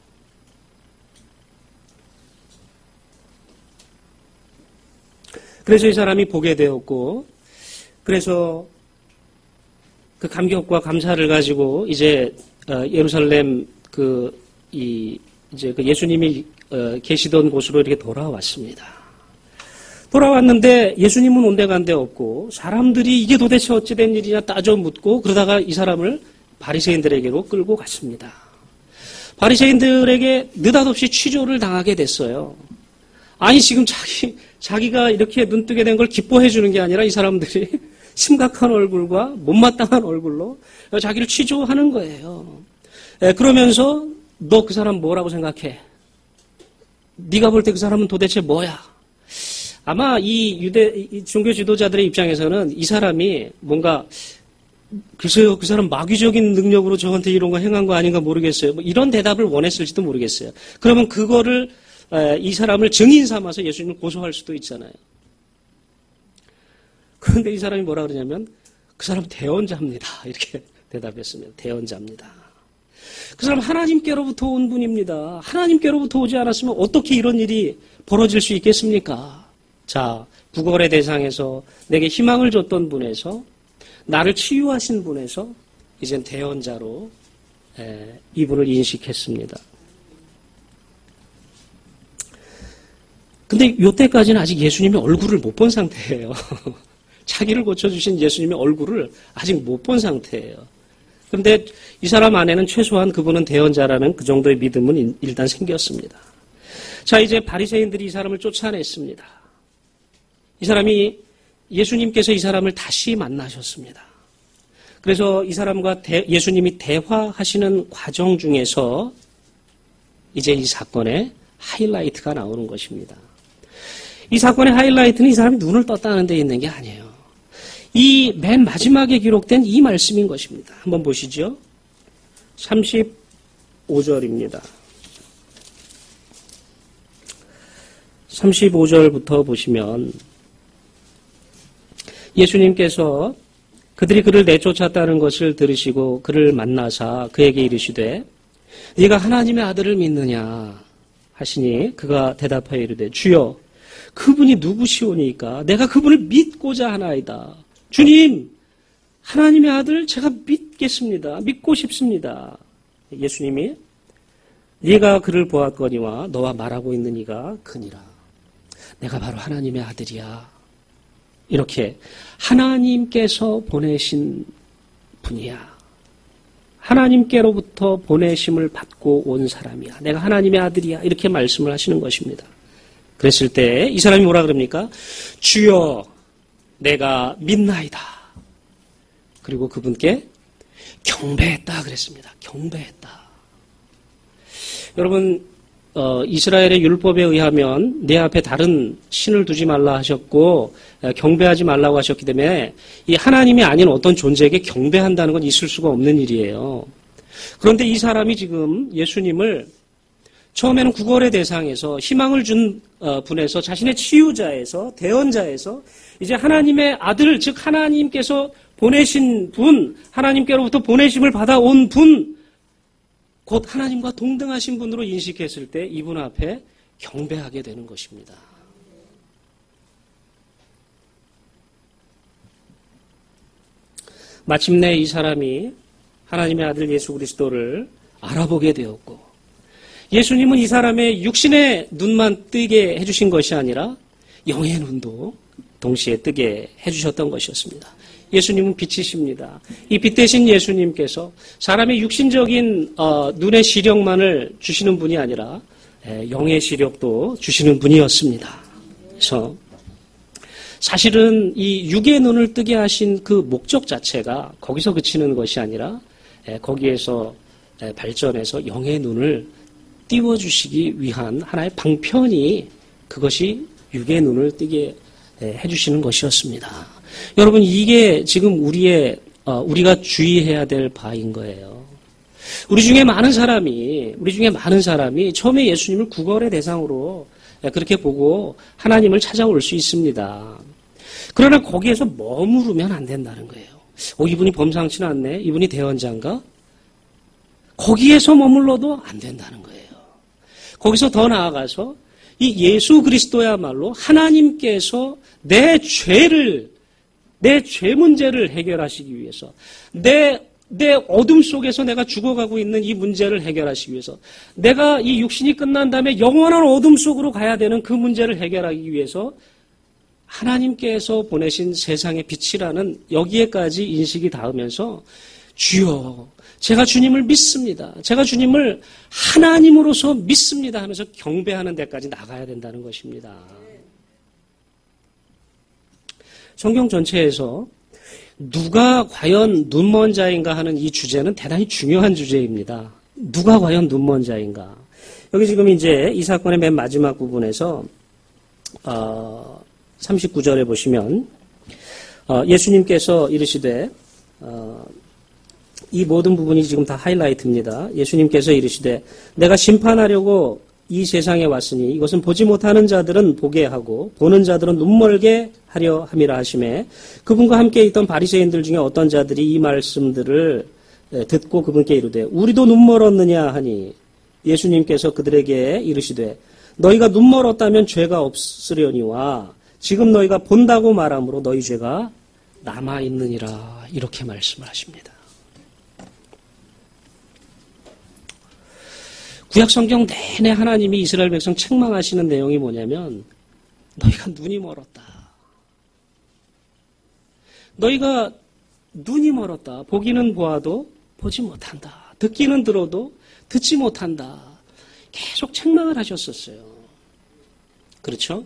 그래서 이 사람이 보게 되었고 그래서 그 감격과 감사를 가지고 이제 예루살렘 그 이 이제 그 예수님이 계시던 곳으로 이렇게 돌아왔습니다. 돌아왔는데 예수님은 온데간데 없고 사람들이 이게 도대체 어찌 된 일이냐 따져 묻고 그러다가 이 사람을 바리새인들에게로 끌고 갔습니다. 바리새인들에게 느닷없이 취조를 당하게 됐어요. 아니 지금 자기 자기가 이렇게 눈뜨게 된 걸 기뻐해 주는 게 아니라 이 사람들이 심각한 얼굴과 못마땅한 얼굴로 자기를 취조하는 거예요. 예, 그러면서 너 그 사람 뭐라고 생각해? 네가 볼 때 그 사람은 도대체 뭐야? 아마 이 유대 이 종교 지도자들의 입장에서는 이 사람이 뭔가 글쎄요 그 사람 마귀적인 능력으로 저한테 이런 거 행한 거 아닌가 모르겠어요. 뭐 이런 대답을 원했을지도 모르겠어요. 그러면 그거를 이 사람을 증인 삼아서 예수님을 고소할 수도 있잖아요. 그런데 이 사람이 뭐라 그러냐면 그 사람 대언자입니다. 이렇게 대답했습니다. 대언자입니다. 그 사람 하나님께로부터 온 분입니다. 하나님께로부터 오지 않았으면 어떻게 이런 일이 벌어질 수 있겠습니까? 자, 구걸의 대상에서 내게 희망을 줬던 분에서 나를 치유하신 분에서 이젠 대언자로 에, 이분을 인식했습니다. 근데 이때까지는 아직 예수님의 얼굴을 못 본 상태예요. 자기를 고쳐주신 예수님의 얼굴을 아직 못 본 상태예요. 그런데 이 사람 안에는 최소한 그분은 대언자라는 그 정도의 믿음은 일단 생겼습니다. 자, 이제 바리새인들이 이 사람을 쫓아냈습니다. 이 사람이 예수님께서 이 사람을 다시 만나셨습니다. 그래서 이 사람과 대, 예수님이 대화하시는 과정 중에서 이제 이 사건의 하이라이트가 나오는 것입니다. 이 사건의 하이라이트는 이 사람이 눈을 떴다는 데 있는 게 아니에요. 이 맨 마지막에 기록된 이 말씀인 것입니다. 한번 보시죠. 삼십오 절입니다. 삼십오 절부터 보시면 예수님께서 그들이 그를 내쫓았다는 것을 들으시고 그를 만나사 그에게 이르시되 네가 하나님의 아들을 믿느냐 하시니 그가 대답하여 이르되 주여 그분이 누구시오니까 내가 그분을 믿고자 하나이다. 주님 하나님의 아들 제가 믿겠습니다. 믿고 싶습니다. 예수님이 네가 그를 보았거니와 너와 말하고 있는 이가 그니라. 내가 바로 하나님의 아들이야. 이렇게 하나님께서 보내신 분이야. 하나님께로부터 보내심을 받고 온 사람이야. 내가 하나님의 아들이야. 이렇게 말씀을 하시는 것입니다. 그랬을 때 이 사람이 뭐라 그럽니까? 주여 내가 믿나이다. 그리고 그분께 경배했다 그랬습니다. 경배했다. 여러분 어, 이스라엘의 율법에 의하면 내 앞에 다른 신을 두지 말라 하셨고 경배하지 말라고 하셨기 때문에 이 하나님이 아닌 어떤 존재에게 경배한다는 건 있을 수가 없는 일이에요. 그런데 이 사람이 지금 예수님을 처음에는 구걸의 대상에서 희망을 준 분에서 자신의 치유자에서 대언자에서 이제 하나님의 아들 즉 하나님께서 보내신 분 하나님께로부터 보내심을 받아온 분 곧 하나님과 동등하신 분으로 인식했을 때 이분 앞에 경배하게 되는 것입니다. 마침내 이 사람이 하나님의 아들 예수 그리스도를 알아보게 되었고 예수님은 이 사람의 육신의 눈만 뜨게 해주신 것이 아니라 영의 눈도 동시에 뜨게 해주셨던 것이었습니다. 예수님은 빛이십니다. 이 빛 대신 예수님께서 사람의 육신적인 어, 눈의 시력만을 주시는 분이 아니라 에, 영의 시력도 주시는 분이었습니다. 그래서 사실은 이 육의 눈을 뜨게 하신 그 목적 자체가 거기서 그치는 것이 아니라 에, 거기에서 발전해서 영의 눈을 띄워주시기 위한 하나의 방편이 그것이 육의 눈을 뜨게 해주시는 것이었습니다. 여러분, 이게 지금 우리의 우리가 주의해야 될 바인 거예요. 우리 중에 많은 사람이 우리 중에 많은 사람이 처음에 예수님을 구걸의 대상으로 그렇게 보고 하나님을 찾아올 수 있습니다. 그러나 거기에서 머무르면 안 된다는 거예요. 오, 이분이 범상치 않네. 이분이 대언자인가? 거기에서 머물러도 안 된다는 거예요. 거기서 더 나아가서 이 예수 그리스도야말로 하나님께서 내 죄를, 내 죄 문제를 해결하시기 위해서, 내, 내 어둠 속에서 내가 죽어가고 있는 이 문제를 해결하시기 위해서, 내가 이 육신이 끝난 다음에 영원한 어둠 속으로 가야 되는 그 문제를 해결하기 위해서 하나님께서 보내신 세상의 빛이라는 여기에까지 인식이 닿으면서 주여, 제가 주님을 믿습니다. 제가 주님을 하나님으로서 믿습니다 하면서 경배하는 데까지 나가야 된다는 것입니다. 성경 전체에서 누가 과연 눈먼 자인가 하는 이 주제는 대단히 중요한 주제입니다. 누가 과연 눈먼 자인가. 여기 지금 이제 이 사건의 맨 마지막 부분에서 어, 삼십구 절에 보시면 어, 예수님께서 이르시되 어, 이 모든 부분이 지금 다 하이라이트입니다. 예수님께서 이르시되 내가 심판하려고 이 세상에 왔으니 이것은 보지 못하는 자들은 보게 하고 보는 자들은 눈멀게 하려 함이라 하시매 그분과 함께 있던 바리새인들 중에 어떤 자들이 이 말씀들을 듣고 그분께 이르되 우리도 눈멀었느냐 하니 예수님께서 그들에게 이르시되 너희가 눈멀었다면 죄가 없으려니와 지금 너희가 본다고 말함으로 너희 죄가 남아있느니라 이렇게 말씀을 하십니다. 구약성경 내내 하나님이 이스라엘 백성 책망하시는 내용이 뭐냐면 너희가 눈이 멀었다. 너희가 눈이 멀었다. 보기는 보아도 보지 못한다. 듣기는 들어도 듣지 못한다. 계속 책망을 하셨었어요. 그렇죠?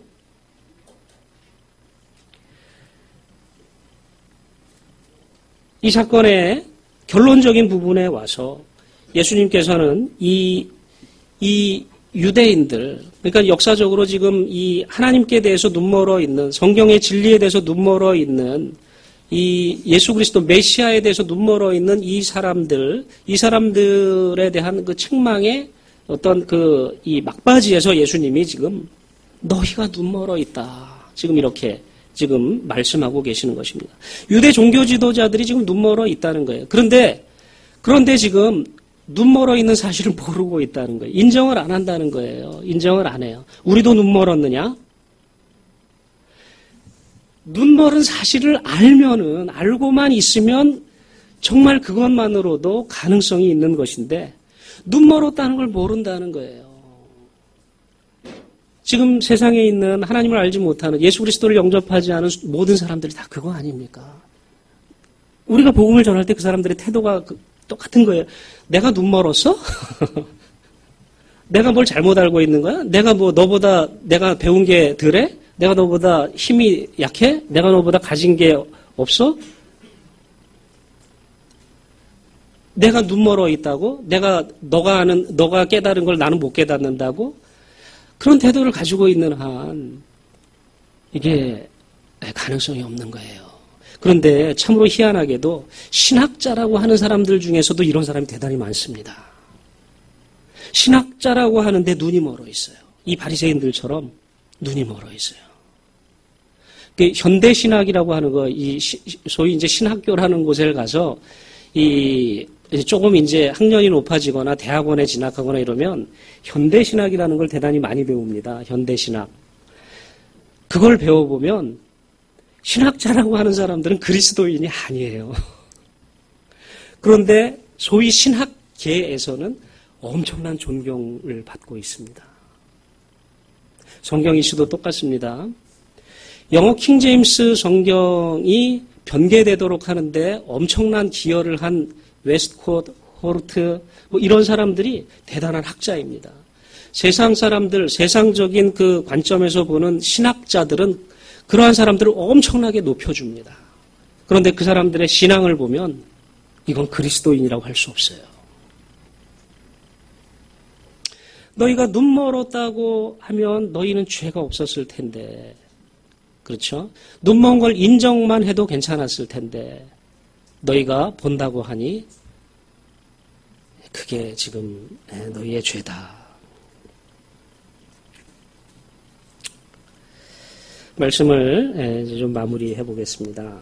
이 사건의 결론적인 부분에 와서 예수님께서는 이 이 유대인들, 그러니까 역사적으로 지금 이 하나님께 대해서 눈멀어 있는, 성경의 진리에 대해서 눈멀어 있는, 이 예수 그리스도 메시아에 대해서 눈멀어 있는 이 사람들, 이 사람들에 대한 그 책망의 어떤 그 이 막바지에서 예수님이 지금 너희가 눈멀어 있다. 지금 이렇게 지금 말씀하고 계시는 것입니다. 유대 종교 지도자들이 지금 눈멀어 있다는 거예요. 그런데, 그런데 지금 눈멀어 있는 사실을 모르고 있다는 거예요. 인정을 안 한다는 거예요. 인정을 안 해요. 우리도 눈멀었느냐? 눈멀은 사실을 알면은, 알고만 있으면 정말 그것만으로도 가능성이 있는 것인데, 눈멀었다는 걸 모른다는 거예요. 지금 세상에 있는 하나님을 알지 못하는 예수 그리스도를 영접하지 않은 모든 사람들이 다 그거 아닙니까? 우리가 복음을 전할 때 그 사람들의 태도가 그 똑같은 거예요. 내가 눈 멀었어? 내가 뭘 잘못 알고 있는 거야? 내가 뭐 너보다 내가 배운 게 덜해? 내가 너보다 힘이 약해? 내가 너보다 가진 게 없어? 내가 눈 멀어 있다고? 내가 너가 아는 너가 깨달은 걸 나는 못 깨닫는다고? 그런 태도를 가지고 있는 한 이게 가능성이 없는 거예요. 그런데 참으로 희한하게도 신학자라고 하는 사람들 중에서도 이런 사람이 대단히 많습니다. 신학자라고 하는데 눈이 멀어 있어요. 이 바리새인들처럼 눈이 멀어 있어요. 현대 신학이라고 하는 거, 이 소위 이제 신학교라는 곳에 가서 이 조금 이제 학년이 높아지거나 대학원에 진학하거나 이러면 현대 신학이라는 걸 대단히 많이 배웁니다. 현대 신학. 그걸 배워보면 신학자라고 하는 사람들은 그리스도인이 아니에요. 그런데 소위 신학계에서는 엄청난 존경을 받고 있습니다. 성경 이슈도 똑같습니다. 영어 킹제임스 성경이 변개되도록 하는데 엄청난 기여를 한 웨스트코트, 호르트 뭐 이런 사람들이 대단한 학자입니다. 세상 사람들, 세상적인 그 관점에서 보는 신학자들은 그러한 사람들을 엄청나게 높여줍니다. 그런데 그 사람들의 신앙을 보면 이건 그리스도인이라고 할 수 없어요. 너희가 눈 멀었다고 하면 너희는 죄가 없었을 텐데, 그렇죠? 눈 먼 걸 인정만 해도 괜찮았을 텐데, 너희가 본다고 하니 그게 지금 너희의 죄다. 말씀을 이제 좀 마무리해 보겠습니다.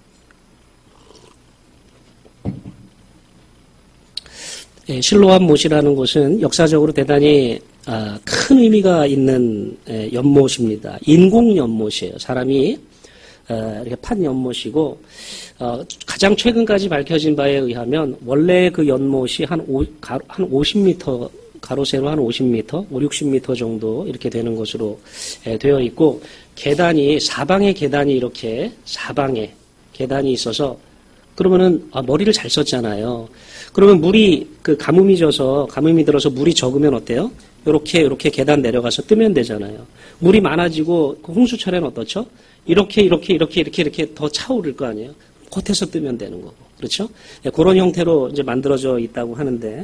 실로암 못이라는 곳은 역사적으로 대단히 큰 의미가 있는 연못입니다. 인공 연못이에요. 사람이 이렇게 판 연못이고, 가장 최근까지 밝혀진 바에 의하면 원래 그 연못이 한, 오, 한 오십 미터, 가로 세로 한 오십 미터, 오십, 육십 미터 정도 이렇게 되는 것으로 되어 있고, 계단이, 사방에 계단이 이렇게, 사방에 계단이 있어서, 그러면은, 아, 머리를 잘 썼잖아요. 그러면 물이, 그 가뭄이 져서, 가뭄이 들어서 물이 적으면 어때요? 요렇게, 요렇게 계단 내려가서 뜨면 되잖아요. 물이 많아지고, 그 홍수철에는 어떻죠? 이렇게, 이렇게, 이렇게, 이렇게, 이렇게 더 차오를 거 아니에요? 겉에서 뜨면 되는 거고. 그렇죠? 네, 그런 형태로 이제 만들어져 있다고 하는데,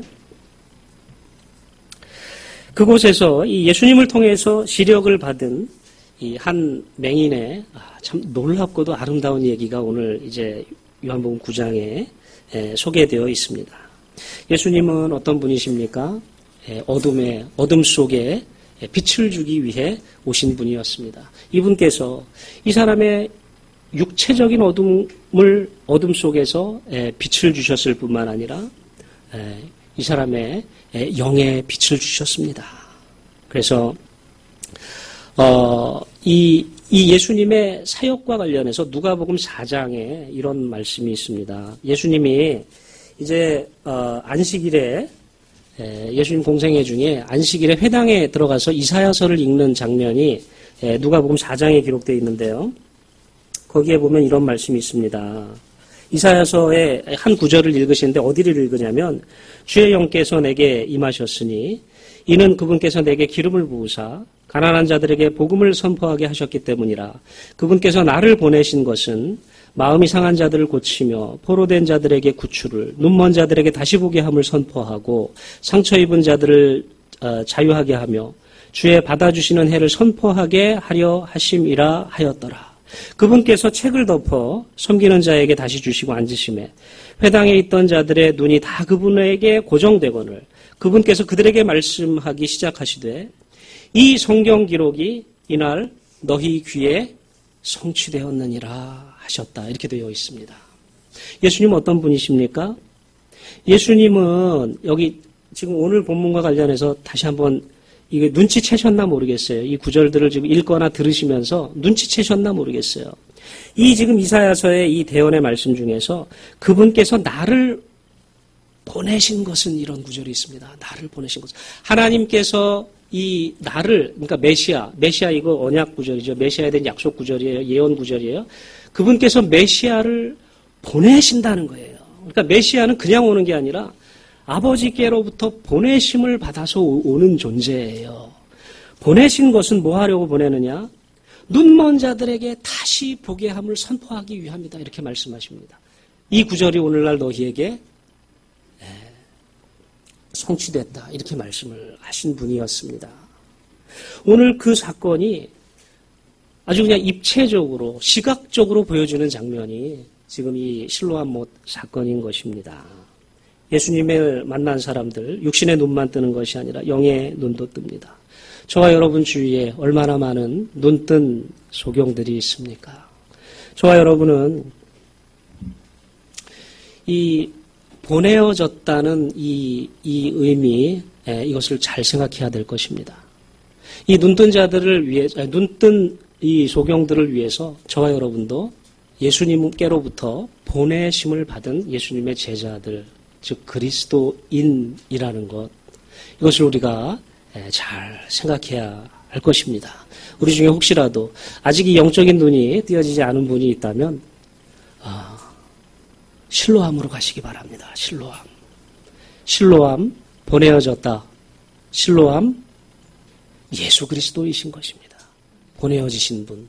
그곳에서 이 예수님을 통해서 시력을 받은 이 한 맹인의 아, 참 놀랍고도 아름다운 얘기가 오늘 이제 요한복음 구 장에 에, 소개되어 있습니다. 예수님은 어떤 분이십니까? 에, 어둠에, 어둠 속에 빛을 주기 위해 오신 분이었습니다. 이분께서 이 사람의 육체적인 어둠을, 어둠 속에서 에, 빛을 주셨을 뿐만 아니라 에, 이 사람의 에, 영의 빛을 주셨습니다. 그래서 어, 이, 이 예수님의 사역과 관련해서 누가복음 사 장에 이런 말씀이 있습니다. 예수님이 이제 어, 안식일에 에, 예수님 공생애 중에 안식일에 회당에 들어가서 이사야서를 읽는 장면이 에, 누가복음 사 장에 기록되어 있는데요. 거기에 보면 이런 말씀이 있습니다. 이사야서의 한 구절을 읽으시는데 어디를 읽으냐면 주의 영께서 내게 임하셨으니 이는 그분께서 내게 기름을 부으사 가난한 자들에게 복음을 선포하게 하셨기 때문이라. 그분께서 나를 보내신 것은 마음이 상한 자들을 고치며 포로된 자들에게 구출을, 눈먼 자들에게 다시 보게 함을 선포하고 상처 입은 자들을 자유하게 하며 주의 받아주시는 해를 선포하게 하려 하심이라 하였더라. 그분께서 책을 덮어 섬기는 자에게 다시 주시고 앉으심에 회당에 있던 자들의 눈이 다 그분에게 고정되거늘 그분께서 그들에게 말씀하기 시작하시되 이 성경 기록이 이날 너희 귀에 성취되었느니라 하셨다. 이렇게 되어 있습니다. 예수님은 어떤 분이십니까? 예수님은 여기 지금 오늘 본문과 관련해서 다시 한번 이게 눈치채셨나 모르겠어요. 이 구절들을 지금 읽거나 들으시면서 눈치채셨나 모르겠어요. 이 지금 이사야서의 이 대언의 말씀 중에서 그분께서 나를 보내신 것은 이런 구절이 있습니다. 나를 보내신 것은. 하나님께서 이 나를, 그러니까 메시아, 메시아 이거 언약 구절이죠. 메시아에 대한 약속 구절이에요. 예언 구절이에요. 그분께서 메시아를 보내신다는 거예요. 그러니까 메시아는 그냥 오는 게 아니라 아버지께로부터 보내심을 받아서 오는 존재예요. 보내신 것은 뭐 하려고 보내느냐? 눈먼 자들에게 다시 보게 함을 선포하기 위함이다. 이렇게 말씀하십니다. 이 구절이 오늘날 너희에게 성취됐다. 이렇게 말씀을 하신 분이었습니다. 오늘 그 사건이 아주 그냥 입체적으로 시각적으로 보여주는 장면이 지금 이 실로암 못 사건인 것입니다. 예수님을 만난 사람들 육신의 눈만 뜨는 것이 아니라 영의 눈도 뜹니다. 저와 여러분 주위에 얼마나 많은 눈뜬 소경들이 있습니까? 저와 여러분은 이 보내어졌다는 이, 이 의미, 에, 이것을 잘 생각해야 될 것입니다. 이 눈뜬 자들을 위해, 눈뜬 이 소경들을 위해서 저와 여러분도 예수님께로부터 보내심을 받은 예수님의 제자들, 즉 그리스도인이라는 것, 이것을 우리가 잘 생각해야 할 것입니다. 우리 중에 혹시라도 아직 이 영적인 눈이 띄어지지 않은 분이 있다면 아, 실로암으로 가시기 바랍니다. 실로암. 실로암 보내어졌다. 실로암 예수 그리스도이신 것입니다. 보내어지신 분.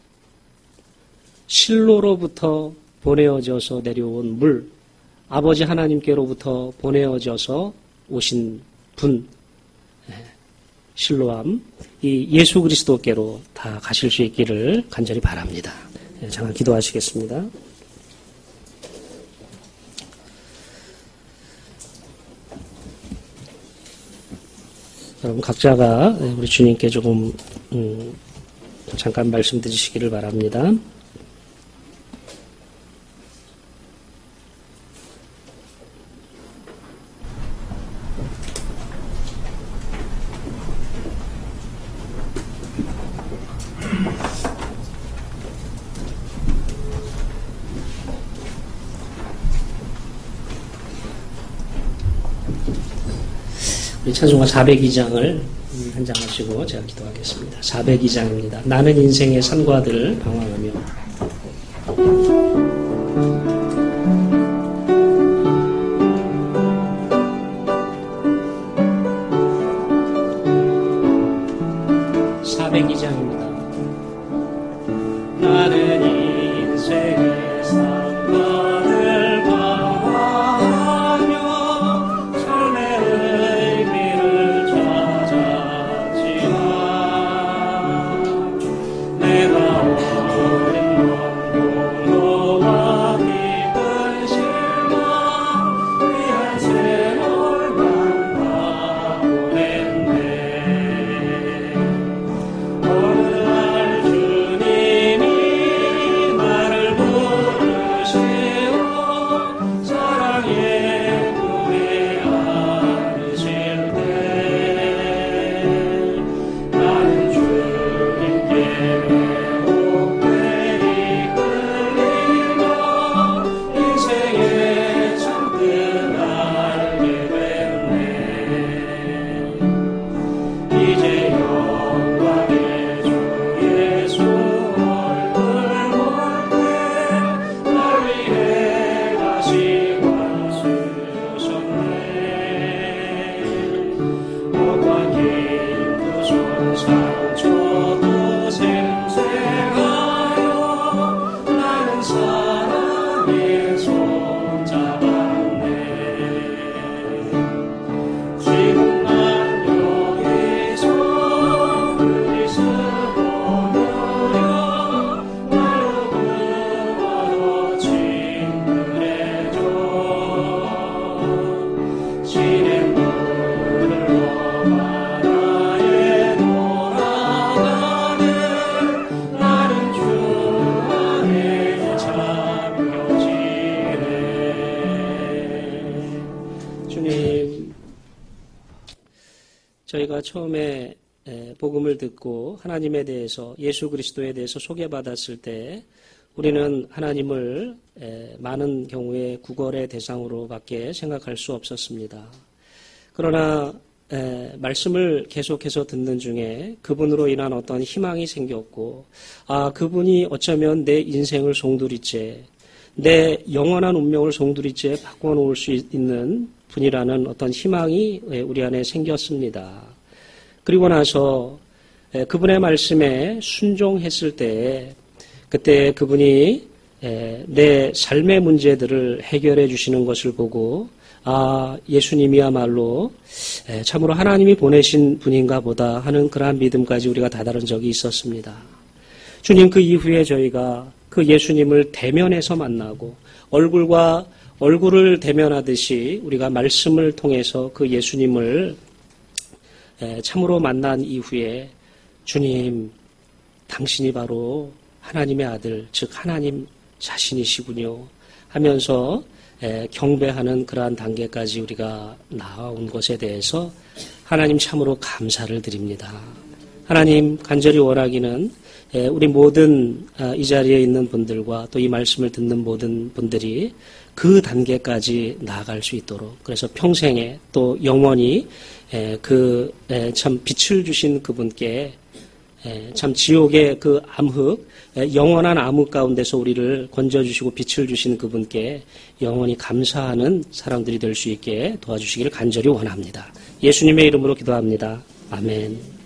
실로로부터 보내어져서 내려온 물, 아버지 하나님께로부터 보내어져서 오신 분, 실로암, 이 예수 그리스도께로 다 가실 수 있기를 간절히 바랍니다. 네, 잠깐 기도하시겠습니다. 여러분 각자가 우리 주님께 조금 음, 잠깐 말씀드리시기를 바랍니다. 찬송가 사백이 장을 한 장 하시고 제가 기도하겠습니다. 사백이 장입니다. 나는 인생의 산과 들을 방황하며 사백이 장입니다. 나는 인생의 산과 들 방황하며 삶의 내가 어린 공로와 깊은 실망 위한 세월만 바보냈네. 어느 날 주님이 나를 부르시어 사랑의 품에 안으실 때 나는 주님께 저희가 처음에 복음을 듣고 하나님에 대해서 예수 그리스도에 대해서 소개받았을 때 우리는 하나님을 많은 경우에 구걸의 대상으로밖에 생각할 수 없었습니다. 그러나 말씀을 계속해서 듣는 중에 그분으로 인한 어떤 희망이 생겼고 아 그분이 어쩌면 내 인생을 송두리째 내 영원한 운명을 송두리째 바꿔놓을 수 있는 분이라는 어떤 희망이 우리 안에 생겼습니다. 그리고 나서 그분의 말씀에 순종했을 때 그때 그분이 내 삶의 문제들을 해결해 주시는 것을 보고 아 예수님이야말로 참으로 하나님이 보내신 분인가 보다 하는 그러한 믿음까지 우리가 다다른 적이 있었습니다. 주님 그 이후에 저희가 그 예수님을 대면해서 만나고 얼굴과 얼굴을 대면하듯이 우리가 말씀을 통해서 그 예수님을 참으로 만난 이후에 주님 당신이 바로 하나님의 아들 즉 하나님 자신이시군요 하면서 경배하는 그러한 단계까지 우리가 나아온 것에 대해서 하나님 참으로 감사를 드립니다. 하나님 간절히 원하기는 우리 모든 이 자리에 있는 분들과 또 이 말씀을 듣는 모든 분들이 그 단계까지 나아갈 수 있도록 그래서 평생에 또 영원히 그 참 빛을 주신 그분께 참 지옥의 그 암흑 영원한 암흑 가운데서 우리를 건져주시고 빛을 주신 그분께 영원히 감사하는 사람들이 될 수 있게 도와주시기를 간절히 원합니다. 예수님의 이름으로 기도합니다. 아멘.